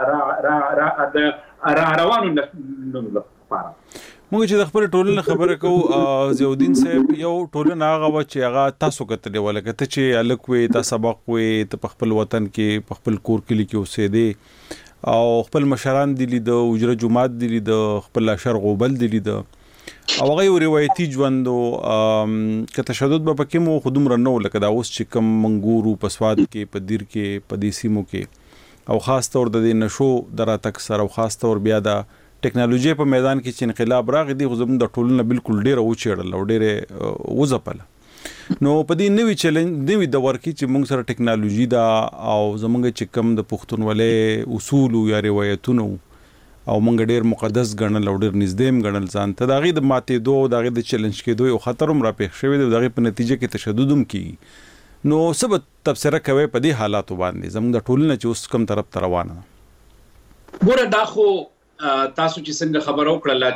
را را روانو نسل لپاره موږ چې د خپل ټولنې خبره کوو زیودین صاحب یو ټولنه هغه و چې هغه تاسو کتلې ولکه ته چې الک وې تا سبق وې ته په خپل وطن کې په خپل کور کې لیکي اوسېدې او خپل مشران دي لید اجره جماعت دي لید خپل اشر غوبل دي لید او هغه یو روایتي ژوند او که تشدد به پکې مو خودم رنو لکه دا اوس چې کم منګورو په سواد کې په دیر کې په دې سیمو کې او خاص طور د نشو دراتک سره او خاص طور بیا د ټیکنالوژي په میدان کې چې انقلاب راغی دی خو زموږ د ټولنه بالکل ډیره وچېړل او ډیره وځپله نو په دې نوې چیلنج نوې دور کې چې موږ سره ټیکنالوژي دا او زموږ چې کم د پښتونولۍ اصول یا روایتونه او موږ ډیر مقدس ګڼل او ډیر نږدې ګڼل ځان ته د هغې د ماتېدو او د هغې د چیلنج کېدو یو خطر هم راپېښ شوی دی د هغې په نتیجه کې تشدد هم کېږي نو څه به تبصره کوئ په دې حالاتو باندې زموږ د ټولنه چې اوس کوم طرف ته روانه ده ګوره دا خو تاسو چې څنګه خبر وکړه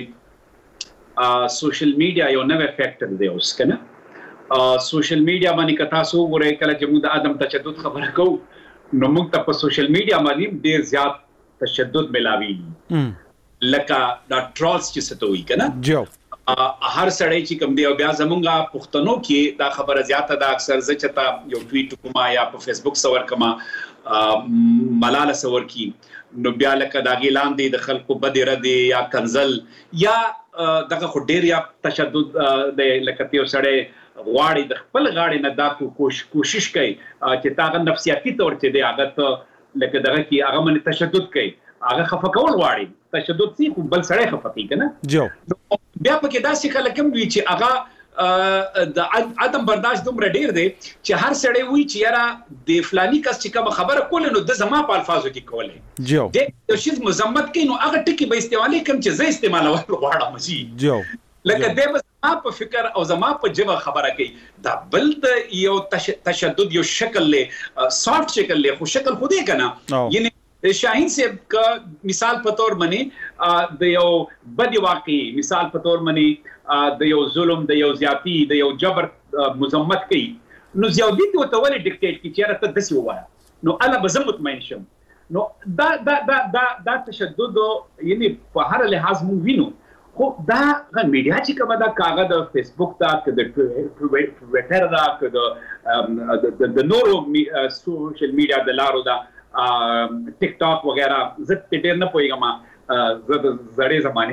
چې سوشل میډیا یو نوې فیکټر دی اوس کنه سوشل میډیا باندې که تاسو وګورئ کله چې موږ د عدم تشدد خبره کوو نو موږ ته په سوشل میډیا باندې ډیر زیات تشدد ملاوي لکه دا ټرولز چې ستوي کنه جو هر سړی چې کوم دی او بیا زمونږه پښتنو کې دا خبره زیاته ده اکثر زه چتا یو ټویټ کوم یا په فیسبوک سور کما ملاله سور کی نو بیا لکه دا اعلان دی د خلکو بدره دی یا کنزل یا دغه خو ډیر یا تشدد د لکه یو سړی غواړي د خپل غاړې نه دا کوشش کوي چې تاغه نفسیاتي تور چې دی هغه ته لکه دغه کې هغه من تشدد کوي هغه خفه کول غواړي تشدد سي خو بل سړی خفه کوي کنه جو بیا پکې داسې خلک هم وي چې هغه د عدم برداشت دومره ډیر دی چې هر سړی وایي چې یاره د فلاني کس چې کوم خبره کوله نو د زما په الفاظو کې کوله جو د یو شی مذمت کوي نو هغه ټکی به استعمالي کوم چې زه استعمالول غواړم جی جو لکه د زما په فکر او زما په جبه خبره کوي دا بل د یو تشدد یو شکل له سافت شکل له خو شکل خو دی کنه یعنی شاهین صاحب کا مثال په تور باندې د یو بدی واقعي مثال په تور باندې د یو ظلم د یو زیاتی د یو جبر مذمت کوي نو زیادتی ته ولې ډیکټیټ کی چې راته دسی وایا نو انا به مطمئن شم نو دا دا دا دا, دا تشدد یعنی په هر لحاظ مو وینو خو دا غ میډیا چې کومه دا کاغذ د فیسبوک دا د ټویټر دا د د نورو سوشل میډیا د لارو دا ټیک ټاک وغیرہ زه ډېر نه پوهیږم زه د زړې زمانه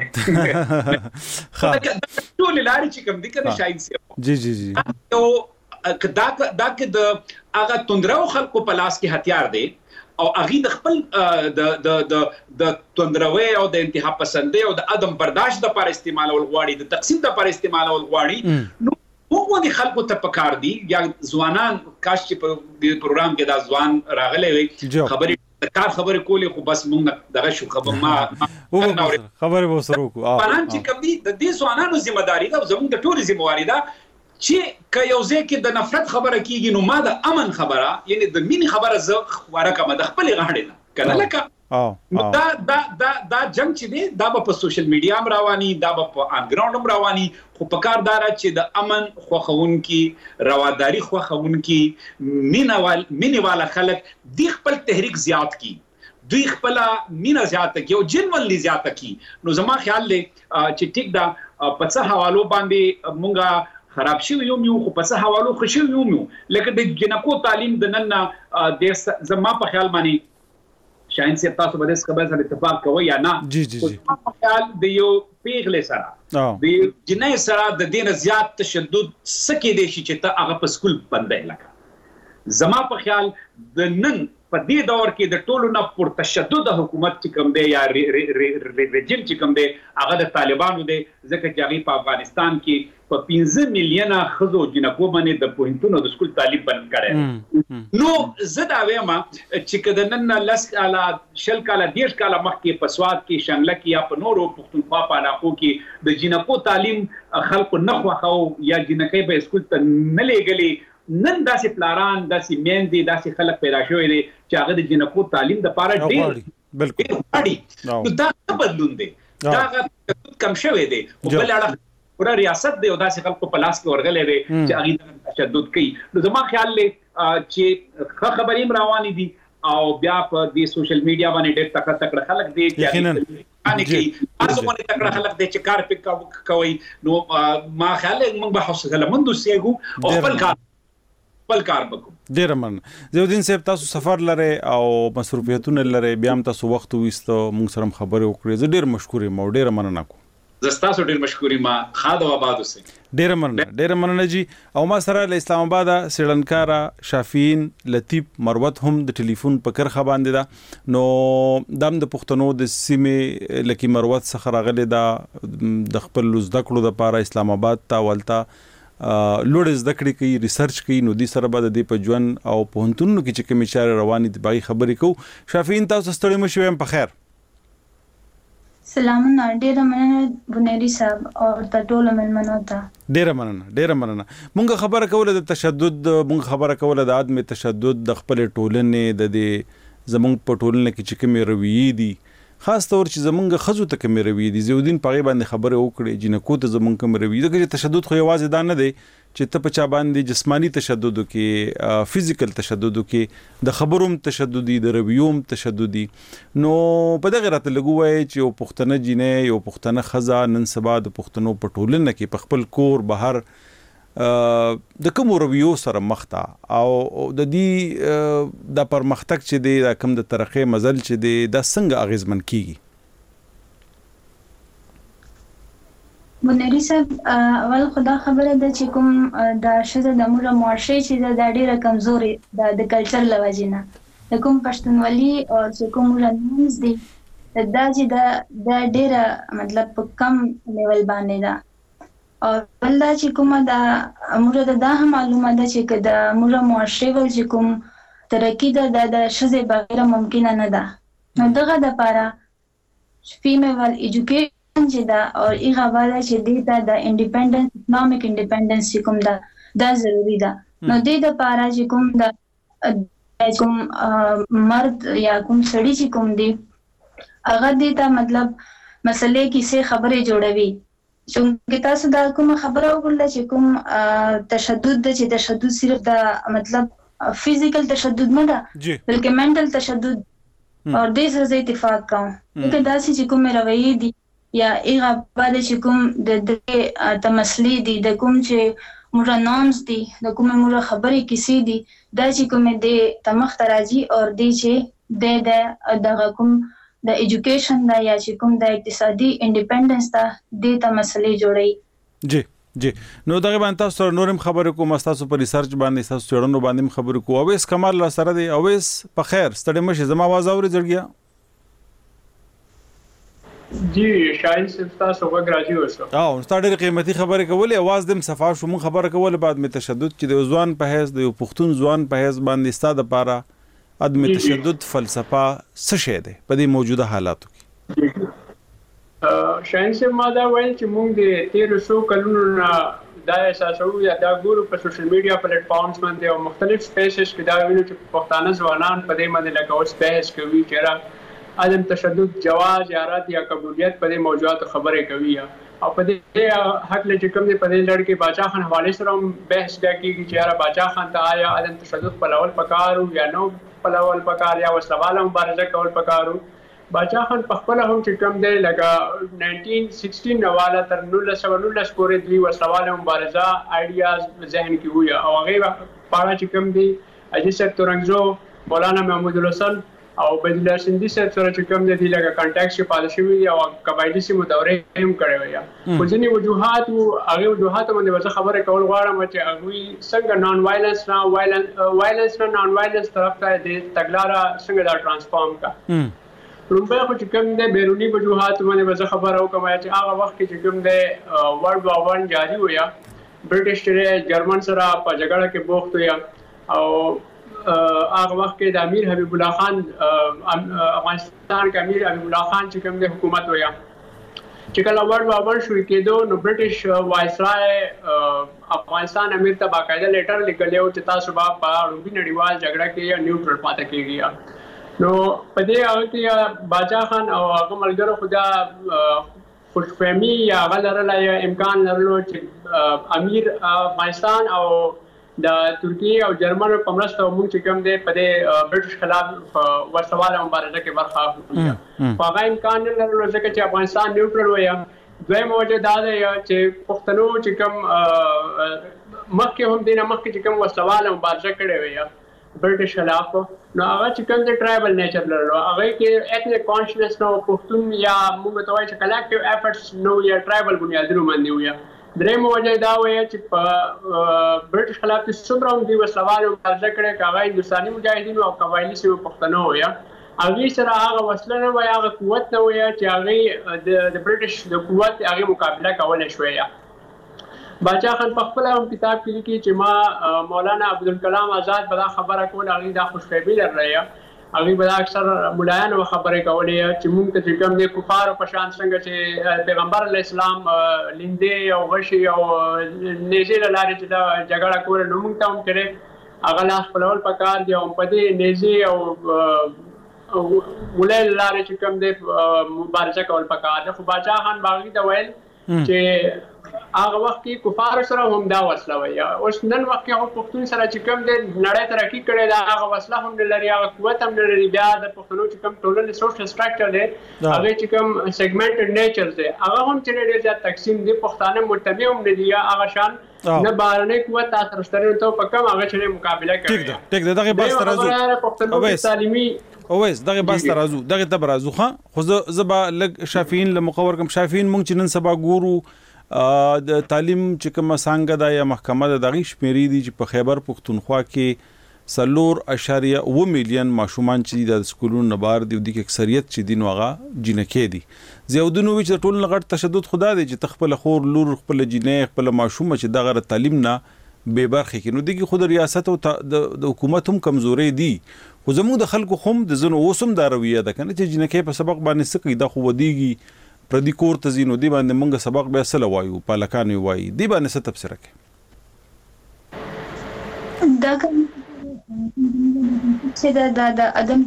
ټول لاري چې کوم دي کنه شاید سي جی جی جی او دا دا کې د هغه توندرو خلکو په لاس کې هتیار دی او هغه د خپل د د د د توندروي او د انتها پسندي او د عدم برداشت لپاره استعمالول غواړي د تقسیم لپاره استعمالول غواړي نو موږ د خلکو ته پکار دي یا ځوانان کاش چې په پروګرام کې دا ځوان راغلي وي خبرې کار خبرې کولې خو بس موږ دغه شو خبر ما خبرې وسرو کو پران چې کوم دي د دې ځوانانو ذمہ داری ده زموږ د ټولو ذمہ واری ده چې ک یو ځکه د نفرت خبره کیږي نو ما د امن خبره یعنی د مين خبره زه ورکه ما د خپل غاړې نه کنه لکه دا دا دا دا جنگ چې دی دا په سوشل میډیا هم رواني دا په انګراوند هم رواني خو په کار دار چې د امن خوخون کی رواداری خوخون کی مینوال مینواله خلک دی خپل تحریک زیات کی دوی خپل مینا زیات کی او جنولي زیات کی نو زما خیال دی چې ټیک دا په څه حوالو باندې مونږه خراب شي یو یو خو په څه حوالو خوشي یو یو لکه د جنکو تعلیم د نن د زما په خیال باندې شاین سي تاسو به د خبر سره اتفاق کوئ یا نه جی جی جی په خیال د یو پیغله سره د جنې سره د دین زیات تشدد سکه دي چې ته هغه په سکول بندای لکه زما په خیال د نن په دې دور کې د ټولو نه پر تشدد حکومت چې کوم دی یا رژیم چې کوم دی هغه د طالبانو دی ځکه چې هغه په افغانستان کې په پنځه میلیونه خزو جنکو باندې د پوهنتونو د سکول تعلیم بند کړي نو زه دا وایم چې کله نن لس کاله شل کاله دیش کاله مخکې په سواد کې شنګله کې یا په نورو پښتونخوا په علاقو کې د جنکو تعلیم خلکو نه خوښو یا جنکې به سکول ته نه لېګلي نن داسې پلاران داسې میندې داسې خلک پیدا شوی دي چې هغه د جنکو تعلیم د پاره ډېر بالکل نو دا بدلون دی دا کم شوی دی او بل اړه پورا ریاست دی او داسې خلکو په لاس کې ورغلي دي چې هغه تشدد کوي نو زما خیال دی چې خبرې روانې دي او بیا په دې سوشل میډیا باندې ډېر تکړه تکړه خلک دي چې ان کې تاسو باندې تکړه خلک دي چې کار پک کوي نو ما خیال موږ به حوصله مند اوسېګو او خپل کار خپل کار وکړو ډیر من زیودین صاحب تاسو سفر لره او مصروفیتونه لره بیا هم تاسو وخت وېستو موږ سره خبرې وکړې زه ډیر مشکور یم او ډیر مننه کوم زستاسو ډیر مشکور یم خاد او آباد اوسئ ډیر مننه ډیر مننه جی او ما سره له اسلام آباد سریلانکا شافین لطیف مروت هم د ټلیفون په کرخه باندې دا نو دم د پښتنو د سیمه لکی مروت څخه راغلی دا د خپل زده کړو د پاره اسلام آباد ته ولتا لوړ زده کړې کوي ریسرچ کوي نو دې سره به د دې په ژوند او پوهنتونونو کې چې کومې چارې روانې دي باغی خبرې کوو شافین تاسو ستړي مشو یم په خیر سلامونه ډیره مننه بنيري صاحب او د ټولو ملمنو ته ډیره مننه ډیره مننه مونږ خبره کوله د تشدد مونږ خبره کوله د عدم تشدد د خپل ټولنې د دې زمونږ په ټولنه کې چې کومې رویې دي خاص طور چې زمونږ خزو ته کومې رویې دي زیودین په غي باندې خبره وکړي جنکو ته زمونږ کوم رویې دي چې تشدد خو یوازې دا نه دی چې ته په چا باندې جسمانی تشدد کې فزیکل تشدد کې د خبروم تشددي د رویوم تشددي نو په دغه راته لګوي چې یو پښتنه جینې یو پښتنه خزا نن سبا د پښتنو په ټولنه کې په خپل کور بهر د کوم رویو سره مخته او د دې د پرمختګ چې دی د کوم د ترقې مزل چې دی د څنګه اغیزمن کیږي بنيري صاحب اول خدا خبره ده چې کوم د شته د موږ معاشره چې د ډیره کمزوري د کلچر لوجینا د کوم پښتونولي او چې کوم رنز دي دا چې د ډیره مطلب په کم لیول باندې ده او بلدا چې کومه دا موږ ته دا هم معلومه ده چې د موږ معاشره ول چې کوم ترقی ده د شزه بغیر ممکن نه ده نو دغه د لپاره فیمیل ایجوکیشن چې دا او ایغه والا چې دیتا د انډیپندنس اکونومیک انډیپندنس کوم دا دا ضروری ده نو د دې لپاره چې کوم دا کوم مرد یا کوم سړی چې کوم دی هغه دیتا مطلب مسلې کیسه خبره جوړوي چې تاسو دا کوم خبره وکړه چې کوم تشدد د چې تشدد صرف دا مطلب فزیکل تشدد نه ده بلکې منټل تشدد او د دې سره اتفاق کوم چې دا چې کوم رویه دي یا ایغه باندې چې کوم د دې تمثلی دي د کوم چې موږ نامز دي د کوم موږ خبرې کیسې دي دا چې کوم د تمخ تراجی او د چې د د کوم د ایجوکیشن دا یا چې کوم د اقتصادي انډیپندنس دا د ته مسلې جوړي. جی جی نو دغه باندې تاسو نورم خبرې کوم تاسو په ریسرچ باندې تاسو چړنو باندې خبرې کوو. اوس کمال را سره دی. اوس په خیر ستړي مشه زما आवाज اوري جوړګیا. جی شاهین صاحب تاسو وګراجي وسو او ستاره قیمتي خبره کولې आवाज دم صفا شو مون خبره کوله بعد می تشدد چې د ځوان په هیڅ د پښتون ځوان په هیڅ باندې ستاده پاره عدم تشدد فلسفه څه شه ده په دې موجوده حالاتو کې. شاهین صاحب ما دا ویل چې موږ د تیرو سو کلونو دا احساسو یا دا ګورو په سوشل میډیا پلیټ فارمز باندې او مختلف سپیسز کې دا وینو چې پښتانه ځوانان په دې باندې لکه اوس بحث کوي چې عدم تشدد جواز یا رد یا قبولیت په دې موضوعات خبرې کوي او په دې حق له کوم دې په دې لړ کې باچا خان حواله سره بحث کوي چې یاره باچا خان ته آیا عدم تشدد په لول پکارو یا نو په لول پکار یا وسواله مبارزه کول پکارو. باچا خان په خپل هم چې کوم دی لکه نائنټین سکسټین نواله تر نولس سوه نولس پورې دوی وسواله مبارزه آیډیاز ذهن کې وي او هغه پاره چې کوم دی اجي سر تورنګزو مولانا محمود الحسن او بدل سندي سره چې کوم دی لکه کانټیکټ کې پالیسي وي او قبایلی سیمو دورې هم کړی وي. خو ځینې وجوهات او هغه وجوهات باندې وځه خبره کول غواړم چې هغه څنګه نان وایلنس نه وایلنس وایلنس نه نان وایلنس طرف ته د تګلارا څنګه دا ترانسفورم کا. رومبه خو چې کوم د بیرونی وجوهات باندې وځه خبره وکم چې هغه وخت کې چې کوم د ورلد وار ون جاری ویا برټش سره جرمن سره په جګړه کې بوخت ویا او هغه وخت کې د امیر حبیب الله خان افغانستان کې امیر حبیب الله خان چې کوم د حکومت ویا چې کله ورلد وار ون شروع کېدو نو برټش وایسرای افغانستان امیر ته باقاعده لیټر لیکلی و چې تاسو به په اړوندې نړیوال جګړه کې نیوټرل پاتې کیږئ. نو په دې هغه کې باچا خان او هغه ملګرو خدا خوشفهمي یا هغه لرله امکان لرلو چې امیر افغانستان او د ترکیه او جرمنو په مرسته موږ چې کوم دی په دې برټش خلاف وسواله مبارزه کې برخه اخلو. خو هغه امکان نه لرلو ځکه چې افغانستان نیوټرل ویا. دویمه وجه دا ده چې پښتنو چې کوم مخکې هم دی نه مخکې چې کوم وسواله مبارزه کړې ویا برټش خلاف نو هغه چې کوم د ټرایبل نیچر لرلو هغه کې ایتنیک کانشنس نو پښتون یا موږ ته وایي چې کلیکټیو افورټس نو یا ټرایبل بنیادونو باندې ویا. درېمه وجه دا وایي چې په برټش خلاف کې څومره هم دی وسلوال مبارزه کړې هغه هندوستاني مجاهدینو او قبایلی سیمو پښتنو ویا. هغه سره هغه وسله نه وایي هغه قوت نه وایي چې هغه د برټش د قوت هغه مقابله کولای شوی. باچا خان په خپل هم کتاب کې لیکي چې ما مولانا عبدالکلام آزاد به دا خبره کوله هغه دا خوشخیبي لري هغه به اکثر مولایانو خبرې کولې چې موږ ته چې کوم د کفارو په شان څنګه چې پیغمبر علی اسلام لیندې او غشي او نېزې لارې چې دا جګړه کوله نو موږ ته هم کړي هغه لاس په لول پکار دی او په دې نېزې او ولې لارې چې کوم د مبارزه کول پکار دی. خو باچا خان باغی ته ویل چې هغه وخت کې کفار سره هم دا وسله وي اوس نن وخت کې هغه پښتون سره چې کوم د نړۍ ترقی کړي دا هغه وسله هم لري هغه قوت هم لري بیا د پښتنو چې کوم ټولنې سوشل سټراکچر دی هغه چې کوم سیګمنټډ نیچر دی هغه هم چې ډېر زیات تقسیم دی پښتانه متبع هم نه دي هغه شان نه بارنه قوت تاسو سره ته په کوم هغه چې مقابله کوي. ټیک ده ټیک ده دغه بس ترازو اوس تعلیمي اوس دغه بس ترازو دغه تبر رازو خو زه به لګ شافعین لمقور کوم شافعین مونږ چې نن سبا ګورو د تعلیم چې کومه څنګه دا یا محکمه د دغه شمیرې دي چې په خیبر پښتونخوا کې سلور اشاریه و میلیون ماشومان چې د سکولونو نه بار دي د اکثریت چې دین وغه جنکې دي زیودونو چې ټول لغړ تشدد خدا دی چې تخپل خور لور خپل جنې خپل ماشوم چې دغه تعلیم نه به برخه کې نو دغه خود ریاست او د حکومت هم کمزورې دي. خو زموږ د خلکو هم د زنو اوسم دا رویه ده کنه چې جنکې په سبق باندې سکی د خو ودیږي پردي کور ته زینو دی باندې مونږ سبق به سره وایو پالکان وایي دی باندې څه تفسیر کوي دا کوم چې دا د ادم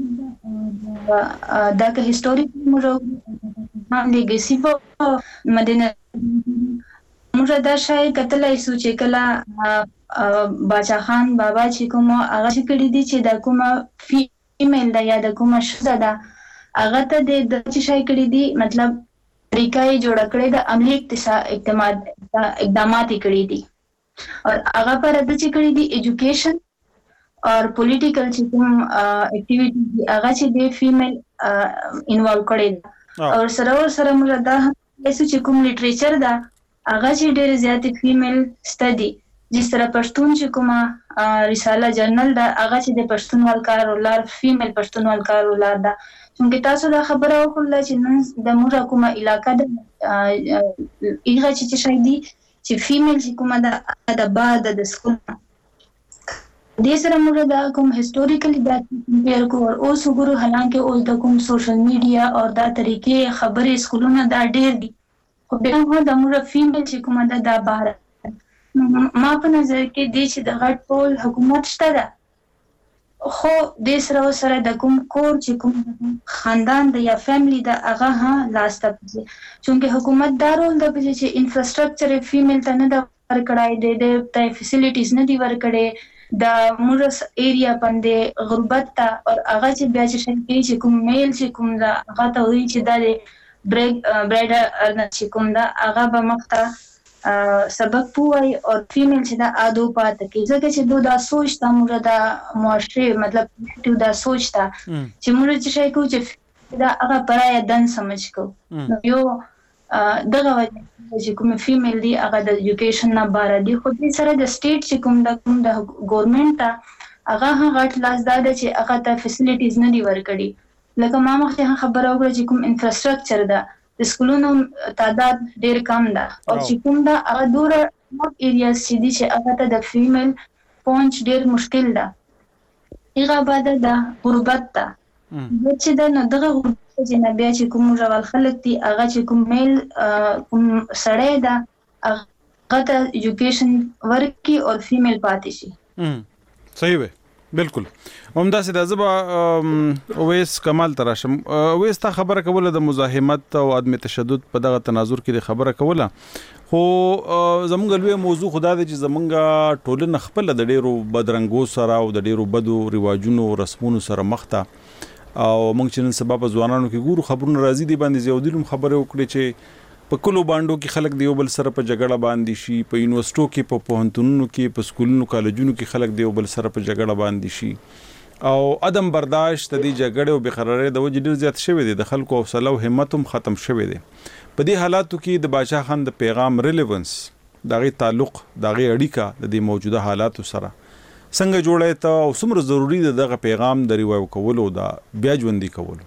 دا که هیستوریک موږ هم لیګسي په مدینه موږ دا شای کتلای سو چې کله باچا خان بابا چې کوم هغه چې کړی دي چې دا کومه فیمیل دا یا دا کومه شته دا هغه ته د چې شای کړی دي مطلب طریقې جوړ کړې د عملی اقدامات اقدامات کړی دي او هغه پر د چې کړی دي ایجوکیشن او پولیټیکل چې کوم اکټیویټي هغه چې د فیمیل انوالو کړي او سره سره موږ دا چې کوم لټریچر دا هغه چې ډېر زیات فیمیل سټډي جس طرح پښتون چې کومه رساله جرنل دا هغه چې د پښتونوال کار ولر فیمیل پښتونوال کار ولر دا څنګه تاسو دا خبره وکړه چې نن د موږ کومه علاقې د ایغه چې شای دي چې فیمیل چې کومه دا د بعد د سکول د سره موږ دا کوم هیستوریکلی دا کمپیر کو او اوس وګورو حالانکه اوس د کوم سوشل میډیا او دا طریقې خبرې سکولونه دا ډېر دي خو بیا هم د موږ فیمیل چې کومه دا د بهر ما په نظر کې د چې د غټ ټول حکومت شته ده خو د سره سره د کوم کور چې کوم خاندان د یا فیملی د هغه ها لاسته پځي چې حکومت دا رول د پځي چې انفراستراکچر فیمیل ته نه د ورکړای د د فیسیلیټیز نه دی ورکړي د مورس ایریا باندې غربت ته او هغه چې بیا چې شنکې چې کوم میل چې کوم دا هغه ته وی چې د بریډ بریډ چې کوم دا هغه به مخته سبق پوي او فیمیل چې دا ادو پات کې ځکه چې دوه دا سوچ تا موږ دا معاشره مطلب ټو دا سوچ تا چې موږ چې شي کو چې دا هغه پرای دن سمجھ کو یو دغه وجه چې کوم فیمیل دی هغه د ایجوکیشن نه بار دی خو دې سره د سټیټ چې کوم د کوم د ګورنمنت هغه هغه لاس دا چې هغه ته فیسیلیټیز نه دی ورکړي لکه ما مخکې خبره وکړه چې کوم انفراستراکچر ده د سکولونو تعداد ډیر کم ده او چې کوم دا هغه دور ایریاز چې دي چې هغه ته د فیمیل پونچ ډیر مشکل ده هغه بعد د غربت ته چې دا نه دغه غربت چې نه بیا چې کوم ډول خلک دي هغه چې کوم میل کوم سړی ده هغه ته ایجوکیشن ورکي او فیمیل پاتې شي صحیح وي بالکل همدا سي د زبا اویس کمال تراشم اویس تا خبره کوله د مزاحمت او عدم تشدد په دغه تناظر کې خبره کوله خو زمونږ لوی موضوع خدا د چې زمونږ ټولنه خپل د ډیرو بدرنګو سره او د ډیرو بدو رواجونو رسمونو سره مخته او موږ چې نن سبا په ځوانانو کې ګورو خبرونه راځي دي باندې زیودلم خبره وکړي چې په کلو باندو کې خلک دیو بل سره په جګړه باندې شي په یونیورسيټو کې په پوهنتونونو کې په سکولونو کالجونو کې خلک دیو بل سره په جګړه باندې شي او عدم برداشت د دې جګړې او بخراره د وجې ډیر زیات شوی دی د خلکو حوصله او همت هم ختم شوی دی په دې حالاتو کې د بادشاہ خان د پیغام ریلیونس دغه تعلق دغه اړیکه د دې موجوده حالاتو سره څنګه جوړه ته او څومره ضروری ده دغه پیغام د ریوایو کولو دا بیا ژوندۍ کولو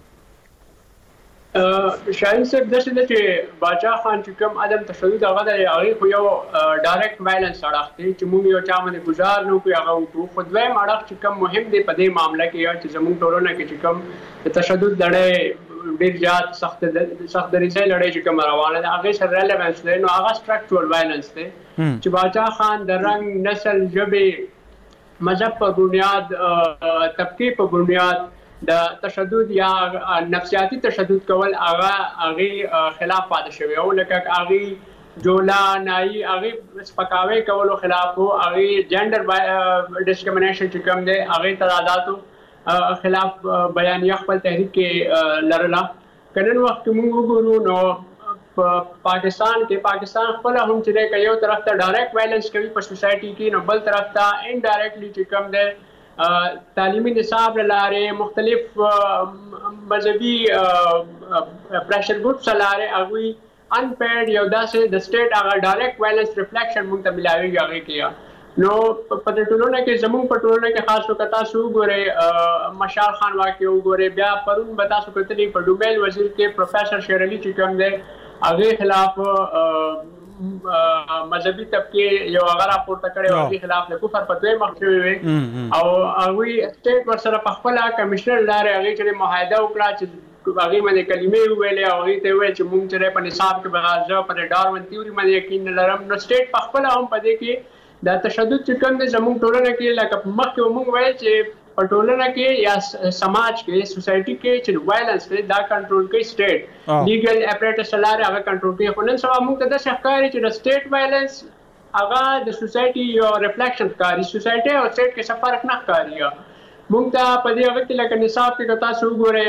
شاهین صاحب د څه چې بادشاہ خان چې کوم عدم تشدد هغه د هغه خو یو ډایرکټ وایلنس اړخته چې موږ یو چا باندې گزار نه کوي هغه خو خدای ماړه چې کوم مهم دی په دې معاملې کې چې زموږ ټولنه کې چې کوم د تشدد لړۍ ډیر زیات سخت سخت درېځي لړۍ چې کوم روانه ده هغه سره ریلیونس دی نو هغه سټرکچرل وایلنس دی چې بادشاہ خان د رنگ نسل ژبه مذهب په بنیاد طبقه په بنیاد د تشدد یا نفسیاتی تشدد کول هغه هغه خلاف پاتې شوی او لکه هغه جولا نای هغه سپکاوي کولو خلاف او هغه جندر ډیسکریمینیشن چې کوم دی هغه تراداتو خلاف بیانیه خپل تحریک کې لرله کنن وخت موږ وګورو نو په پاکستان کې پاکستان خپل هم چې یو طرف ته ډایرکټ وایلنس کوي په سوسایټي کې نو بل طرف ته انډایرکټلی چې کوم دی تعلیمی نصاب لاره مختلف مذهبي پریشر ګروپس لاره هغه ان پیډ یو داسې د سټیټ هغه ډایرکټ وایلنس ریفلیکشن مونږ ته ملاوي هغه کیا نو په ټولنه کې زموږ په ټولنه کې خاص وکړه تاسو ګوره مشال خان واقع وګوره بیا پرون به تاسو کتلې په ډوبل وزیر کې پروفیسور شیر علي چې کوم دی هغه خلاف مذهبي طبقه یو هغه راپورته کړی او په خلاف د کفر فتوی مخشوي وي او هغه سټیټ ورسره په خپل کمشنر لاره هغه چې معاهده وکړه چې هغه باندې کلمې ویلې او هغه ته ویل چې مونږ چې په نصاب کې بغاځه پر ډاروین تیوري باندې یقین لرم نو سټیټ په خپل هم پدې کې د تشدد چې کوم د زموږ ټولنه کې لکه مخکې مونږ وایي چې په ټولنه کې یا سماج کې سوسایټي کې چې وایلنس دی دا کنټرول کوي سټیټ لیګل اپریټس لاره هغه کنټرول کوي خو نن سبا موږ ته د شکاري چې د سټیټ وایلنس هغه د سوسایټي یو ریفلیکشن کوي سوسایټي او سټیټ کې څه فرق نه کوي موږ ته په دې هغه کې لکه نصاب کې تاسو وګورئ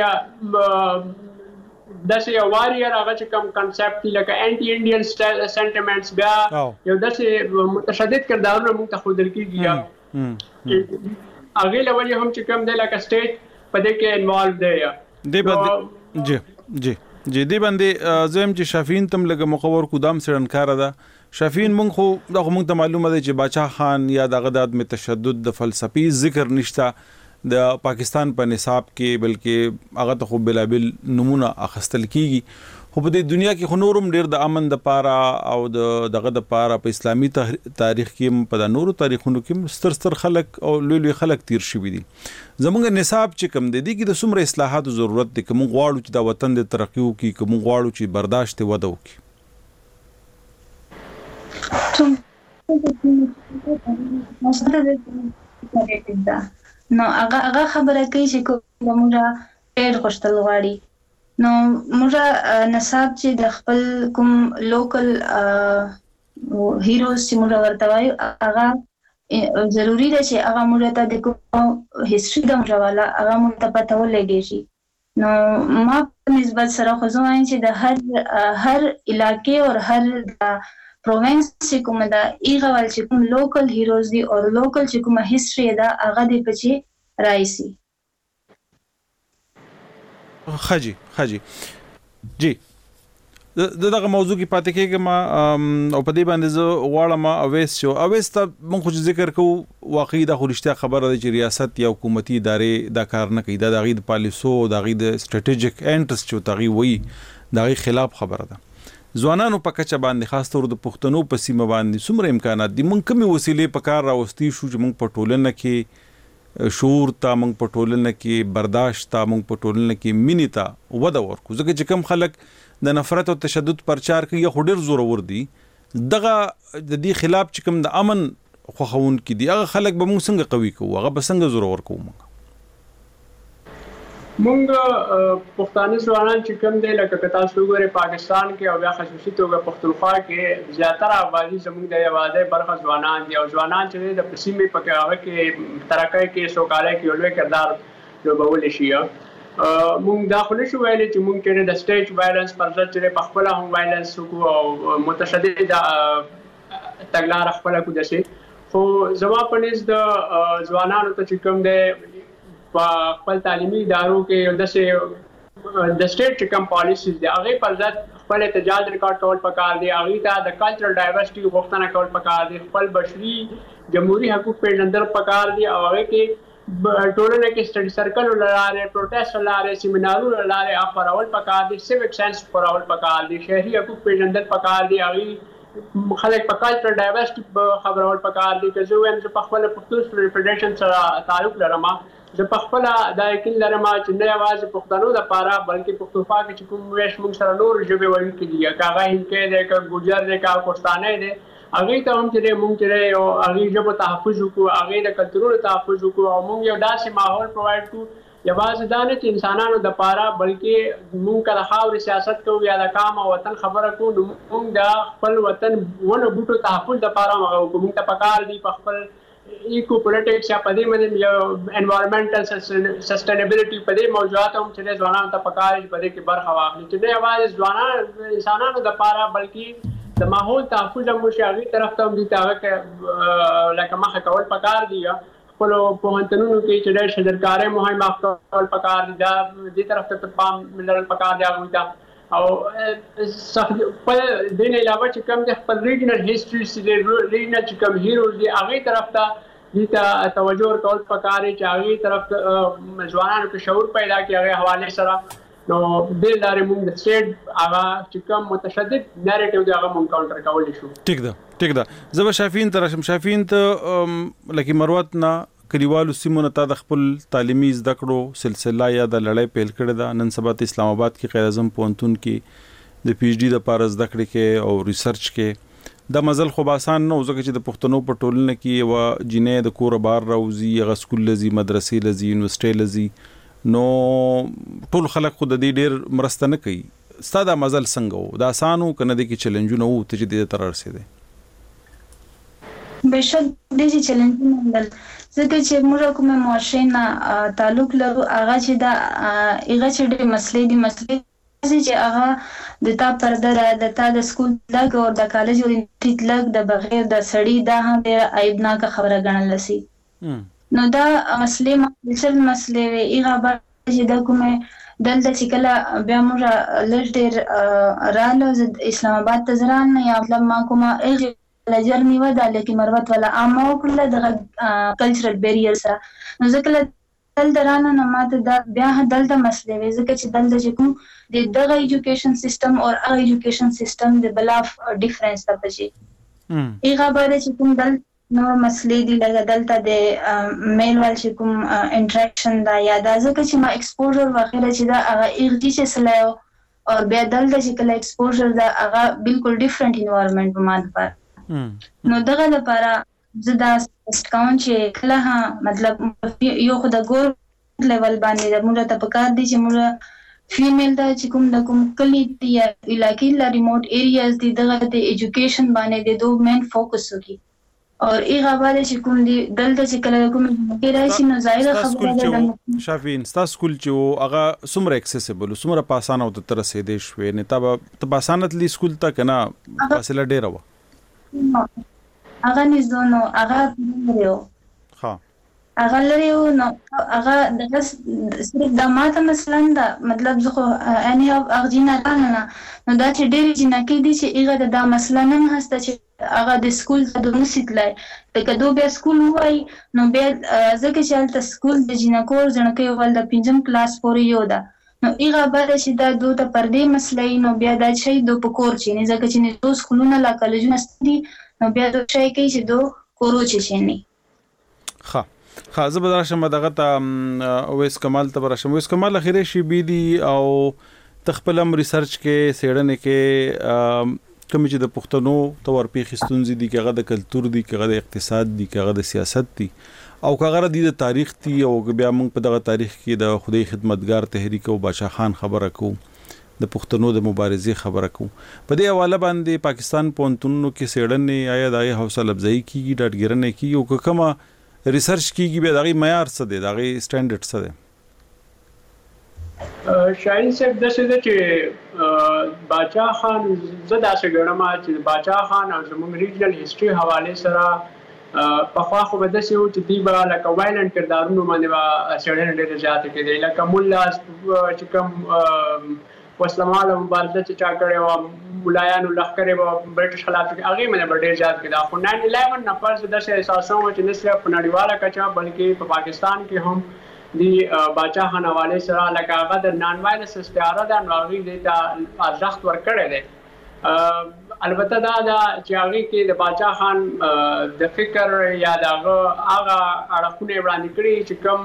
داسې یو واریر هغه چې کوم کنسپټ لکه انټي انډین سنټیمنټس بیا یو داسې متشدد کردارونه موږ ته ښودل کېږي هغه لول هم چې کوم دی لکه سټیټ په دې کې انوالو دی دی باندې جی جی جی دی باندې زم چې شافین تم لګه مخور کو دام سرنکار ده شافین مونږ خو دغه مونږ ته معلومه ده چې باچا خان یا دغه د عدم تشدد د فلسفي ذکر نشته د پاکستان په نصاب کې بلکې هغه ته خو بلابل نمونه اخستل کیږي خو په دې دنیا کې خو نورم ډیر د امن د پاره او د دغه د پاره په اسلامي تاریخ کې په د نورو تاریخونو کې ستر ستر خلک او لوی لوی خلک تیر شوي دي زمونږ نصاب چې کم دی دي کې د څومره اصلاحاتو ضرورت دی کوم غواړو چې د وطن د ترقی وکړي کوم غواړو چې برداشت وده وکړي نو هغه هغه خبره کوي چې کوم موږ ډېر خوشتل غواړي نو موږ نصاب چې د خپل کوم لوکل هیروز چې موږ ورته وایو هغه ضروری ده چې هغه موږ ته د کوم هیستوري د موږ والا هغه موږ ته پته ولګي شي نو ما په نسبت سره خو زه وایم چې د هر هر علاقې او هر پروینس چې کوم دا ایغه ول چې کوم لوکل هیروز دي او لوکل چې کوم هیستوري ده هغه دی پچې راځي خجی خجی جی دغه موضوع کې پاتې کېږم ما او په دې باندې زه غواړم اویس شو اویس ته مونږ ذکر کوو واقعي د خورشتیا خبره ده چې ریاست یا حکومتي ادارې دا کار نه کوي دا د غید پالیسو د غید سټریټیجیک انټرست چې تغي وي د غي خلاف خبره ده ځوانانو په کچه باندې خاص تور د پښتنو په سیمه باندې څومره امکانات دي مونږ کومې وسیلې په کار راوستي شو چې مونږ په ټولنه کې شعور ته مونږ په ټولنه کې برداشت ته مونږ په ټولنه کې مینې ته وده ورکو ځکه چې کم خلک د نفرت او تشدد پرچار کوي خو ډېر زورور دي دغه د دې خلاف چې کوم د امن خوخون کې دي هغه خلک به مونږ څنګه قوي کوو هغه به څنګه زورور کوو مونږ مونږ پښتانه ځوانان چې کوم دی لکه کتا شوګره پاکستان کې او بیا خصوصي توګه پښتونخوا کې زیاتره آبادی زموږ د یوازې برخه ځوانان دي او ځوانان چې د پسیمې په هغه کې ترقۍ کې سوکاله کې لوی کردار لوبول شي مونږ دا خو نشو ویلي چې مونږ کې د سټیج وایلنس پر ضد چې په خپل هم وایلنس وکړو او متشدد تګلار خپل کو دشي خو زما په نس د ځوانانو ته چې کوم دی په خپل تعلیمي ادارو کې د سټیټ چې کوم پالیسیز دي هغه پر ضد خپل احتجاج ریکارډ کول پکار دي هغه ته د کلچرل ډایورسټي غوښتنه کول پکار دي خپل بشري جمهوریت حقوق پیژندل پکار دي او هغه کې ټولنه کې سټډي سرکل ولاره پروټیسټ ولاره سیمینارونه ولاره خبرول پکار دي سیویک ساينس خبرول پکار دي شهري حقوق پیژندل پکار دي هغه خلک په کلچرل ډایورسټي خبرول پکار دي چې زه وایم چې په خپل پښتو ریپرزنټیشن سره تعلق لرم زه په خپل دا یقین لرم چې نه یوازې پښتنو لپاره بلکې پښتونخوا کې چې کوم ویش موږ سره نور ژبې وایي دي هغه هندکې دی که ګوجر دی که پښتانه دی هغه ته هم چې موږ چې او هغه ژبه تحفظ وکړو هغه د کلتورونو تحفظ وکړو او موږ یو داسې ماحول پرووایډ کړو یوازې دا نه چې انسانانو لپاره بلکې موږ کله خاورې سیاست کوو یا د کام او وطن خبره کوو موږ د خپل وطن ونه بوټو تحفظ لپاره موږ ته پکار دي په خپل ایکو پولیټکس یا پدې باندې یو انوایرنمنټل سسټینبিলিټي پدې موضوعات هم چې ځوانانو ته پکار دي پدې کې برخه واخلي چې نه یوازې ځوانان انسانانو لپاره بلکې د ماحول تحفظ هم شاغي طرف ته هم دي تاګه لکه مخه کول پکار دي خپل پوهنتونونو کې چې د شجرکارۍ مهم کول پکار دي دا دې طرف ته پام ملل پکار دی هغه ته او په دې نه علاوه چې کوم د خپل ریجنل هیستوري سي ریجنل چې کوم هیروز دي هغه طرف ته دې ته توجه ورکول پکار دي چې هغه طرف ته ځوانانو کې شعور پیدا کړي هغه حواله سره نو د لارې موږ د سټیټ هغه چې کوم متشدد نریټیو دی هغه موږ کاونټر کولای شو ټیک ده ټیک ده زه به شافین تر شم شافین ته لکه مروت نه کلیوالو سیمونه ته د خپل تعلیمي زده کړو سلسله یا د لړۍ پیل کړې ده نن سبا اسلام آباد کې قائد اعظم پونتون کې د پی ایچ ډي د پاره زده کړې کې او ریسرچ کې د مزل خو آسان نه وځي چې د پښتنو په ټولنه کې و جنې د کور بار راوځي غ سکول لذي مدرسې لذي یونیورسيټي لذي نو ټول خلک خود د دې ډېر مرسته نه کوي ستاسو مزل څنګه وو دا آسانو کنه د کې چیلنجونه وو ته دې تر رسیدي بشک دې چیلنجونه ول ځکه چې موږ کومه معاشره تعلق لرو هغه چې دا هغه چې د مسلې دي مسلې چې هغه د تا پرده د تا د سکول لګ او د کالج او انټیټ لګ د بغیر د سړی دا هم ډېر عیبناک خبره ګڼل شي نو دا مسلې ماسل مسلې وي ایغه به چې د کومه دلته چې کله بیا موږ لږ ډېر رالو اسلام آباد ته ځران یا مطلب ما کومه ایغه لجرنی و دا لیکن مروت ولا عامه وکړه د کلچرل بیریئر سره نو ځکه دلته رانه نه ماته دا بیا دلته مسلې وي ځکه چې دلته چې کوم د دغه ایجوکیشن سیستم او هغه ایجوکیشن سیستم د بلاف ډیفرنس ته پچی ایغه باندې چې کوم دل نو مسلې دی لکه دلته د میل ول چې کوم انټریکشن دا یا دا ځکه چې ما ایکسپوژر واخیره چې دا هغه ایغه چې سلایو او بیا دلته چې کله ایکسپوژر دا هغه بالکل ډیفرنٹ انوایرنمنت په ماده پر نو دغه لپاره زدا سټکاون چې کله ها مطلب یو خو د ګور لیول باندې د موږ ته پکار دي چې موږ فیمیل دا چې کوم د کوم کلی دی یا علاقې لا ریموټ ایریاز دي دغه د ایجوکیشن باندې د دوه مین فوکس وکړي اور ایغه باندې چې کوم دی دلته چې کله کوم کې راشي نو ظاهر خبره ده شافین ستا سکول چې هغه سمره اکسسیبل سمره پاسانه او تر رسیدې شوې نه تا په پاسانه تلی سکول ته کنه فاصله ډیره و هغه نزدونو هغه لريو ها هغه لريو نو هغه د صرف د ماته مثلا دا مطلب زه اني هغه جنا نه نو دا چې ډېر جنا کې دي چې هغه دا مثلا نه هسته چې هغه د سکول ته د نسیتلای د کدو بیا سکول وای نو بیا ځکه چې تل سکول د جنا کور ځنکه ول د پنځم کلاس پورې یو دا نو هغه باندې چې دا دوه ته پردې مسلې نو بیا دا شی دو پکور چې نه ځکه چې نه دوه سکولونه لا کالجونه ستدي نو بیا دوه شی کوي چې دو کورو چې شي ها ها زه به راشم دغه ته اوس کمال ته راشم اوس کمال اخیری شی بي دي او تخپلم ریسرچ کې سیړنه کې کوم چې د پښتنو تور پیښې ستونزې دي کغه د کلچر دي کغه د اقتصاد دي کغه د سیاست دي او کغه د تاریخ دي او بیا موږ په دغه تاریخ کې د خدای خدمتګار تحریک او بادشاہ خان خبره کو د پښتنو د مبارزې خبره کو په دې حواله باندې پاکستان پونتونو کې سیړنې آیا د حوصله افزایی کیږي ډاټګرنه کیږي او کومه ریسرچ کیږي به دغه معیار څه دی دغه سټانډرډ څه دی شاهین صاحب د څه چې بادشاہ خان زدا څنګه ما چې بادشاہ خان او زموږ ریجنل هیستوري حواله سره په خوا خو به د څه چې دی به لکه وایلنت کردارونو باندې با سړی ډېر زیات کېدی لکه مولا چې کوم وسلمال مبارزه چې چا کړي او مولایانو لخرې او برټش خلاف هغه باندې ډېر زیات کېدا خو ناین الیون نه پرځ د څه احساسو چې نه صرف په نړیواله کچه بلکې په پاکستان کې هم دی بادشاہ خان حواله سره لکه هغه د نان وایلنس استعاره د نوغي د ارزښت ورکړی دی البته دا چې هغه کې د بادشاہ خان د فکر یا د هغه اړخونه وړاندې کړي چې کوم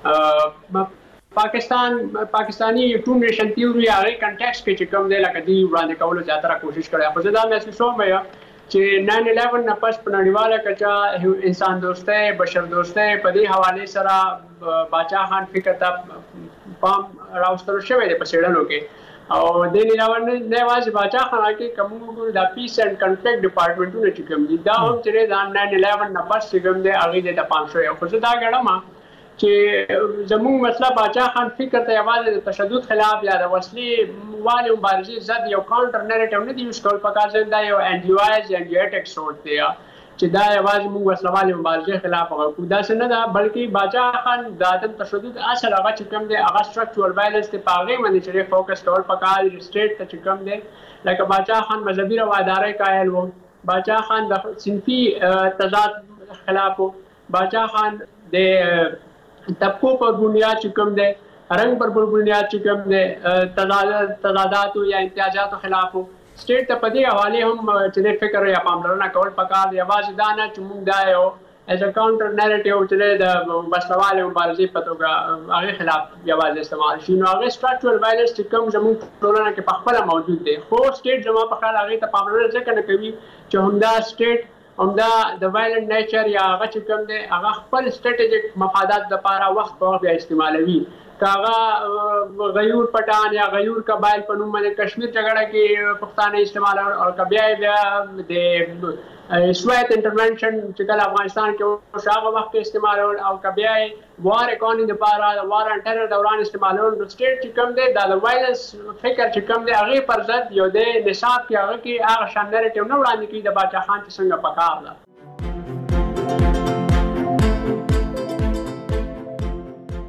پاکستان پاکستانی ټو نیشن تیوري هغه کنټیکست کې چې کوم دی لکه دی وړاندې کولو زیاتره کوشش کړي خو زه دا محسوسوم چې ناین الیون نه پس په نړیواله کچه انسان دوستۍ بشر دوستۍ په دې حواله سره بادشاہ خان فکر ته پام راوستل شوی دی په سیړنو کې او د نیلاون نه واځي بادشاہ خان کې کوم د پیس اند کنفلیکټ ډپارټمنټونو چې کوم دي دا هم چې د ناین الیون نه پس کوم دی هغه د پانسو یو خو دا غړم چې زموږ مسله بادشاہ خان فکر ته یوازې د تشدد خلاف یا د وسلې والي مبارزې ضد یو کاونټر نریټیو نه دی یوز کول پکار ځای دا یو انډیوایز انډیټک سورت دی چې دا یوازې موږ وسله والي مبارزې خلاف وکړو دا څه نه ده بلکې بادشاہ خان د عدم تشدد اصل هغه چې کوم دی هغه سټرکچرل وایلنس ته پاغې باندې چې فوکس کول پکار سټیټ ته چې کوم دی لکه بادشاہ خان مذهبي رواداري قائل وو بادشاہ خان د صنفي تضاد خلاف وو بادشاہ خان د طبقو پر بنیاد چې کوم دی رنگ پر بنیاد چې کوم دی تضادات یا امتیازات خلاف سټیټ ته په دې حواله هم چې فکر یا پاملرنه کول پکار دی واځي دا نه چې موږ دا یو as a counter narrative چې د بسواله مبارزې په توګه هغه خلاف یوازې استعمال شي نو هغه structural violence چې کوم زموږ ټولنه کې په خپل موجود دی خو سټیټ زموږ په خیال هغه ته پاملرنه ځکه نه کوي چې همدا سټیټ همدا د وایلنت نیچر یا هغه چې کوم دی هغه خپل سټریټیجیک مفادات لپاره وخت په وخت استعمالوي کاغه غیور پټان یا غیور قبایل په نوم باندې کشمیر جګړه کې پښتانه استعمال او کبیا د سویت انټرونشن چې کله افغانستان کې شاغه وخت استعمال او کبیا وار اکونی د لپاره وار ان ټرر دوران استعمال او سټیټ چې کوم دی د وایلنس فکر چې کوم دی هغه پر ضد یو د نصاب کې هغه کې هغه شان نریټیو نه وړاندې کوي د بادشاہ خان څنګه پکار ده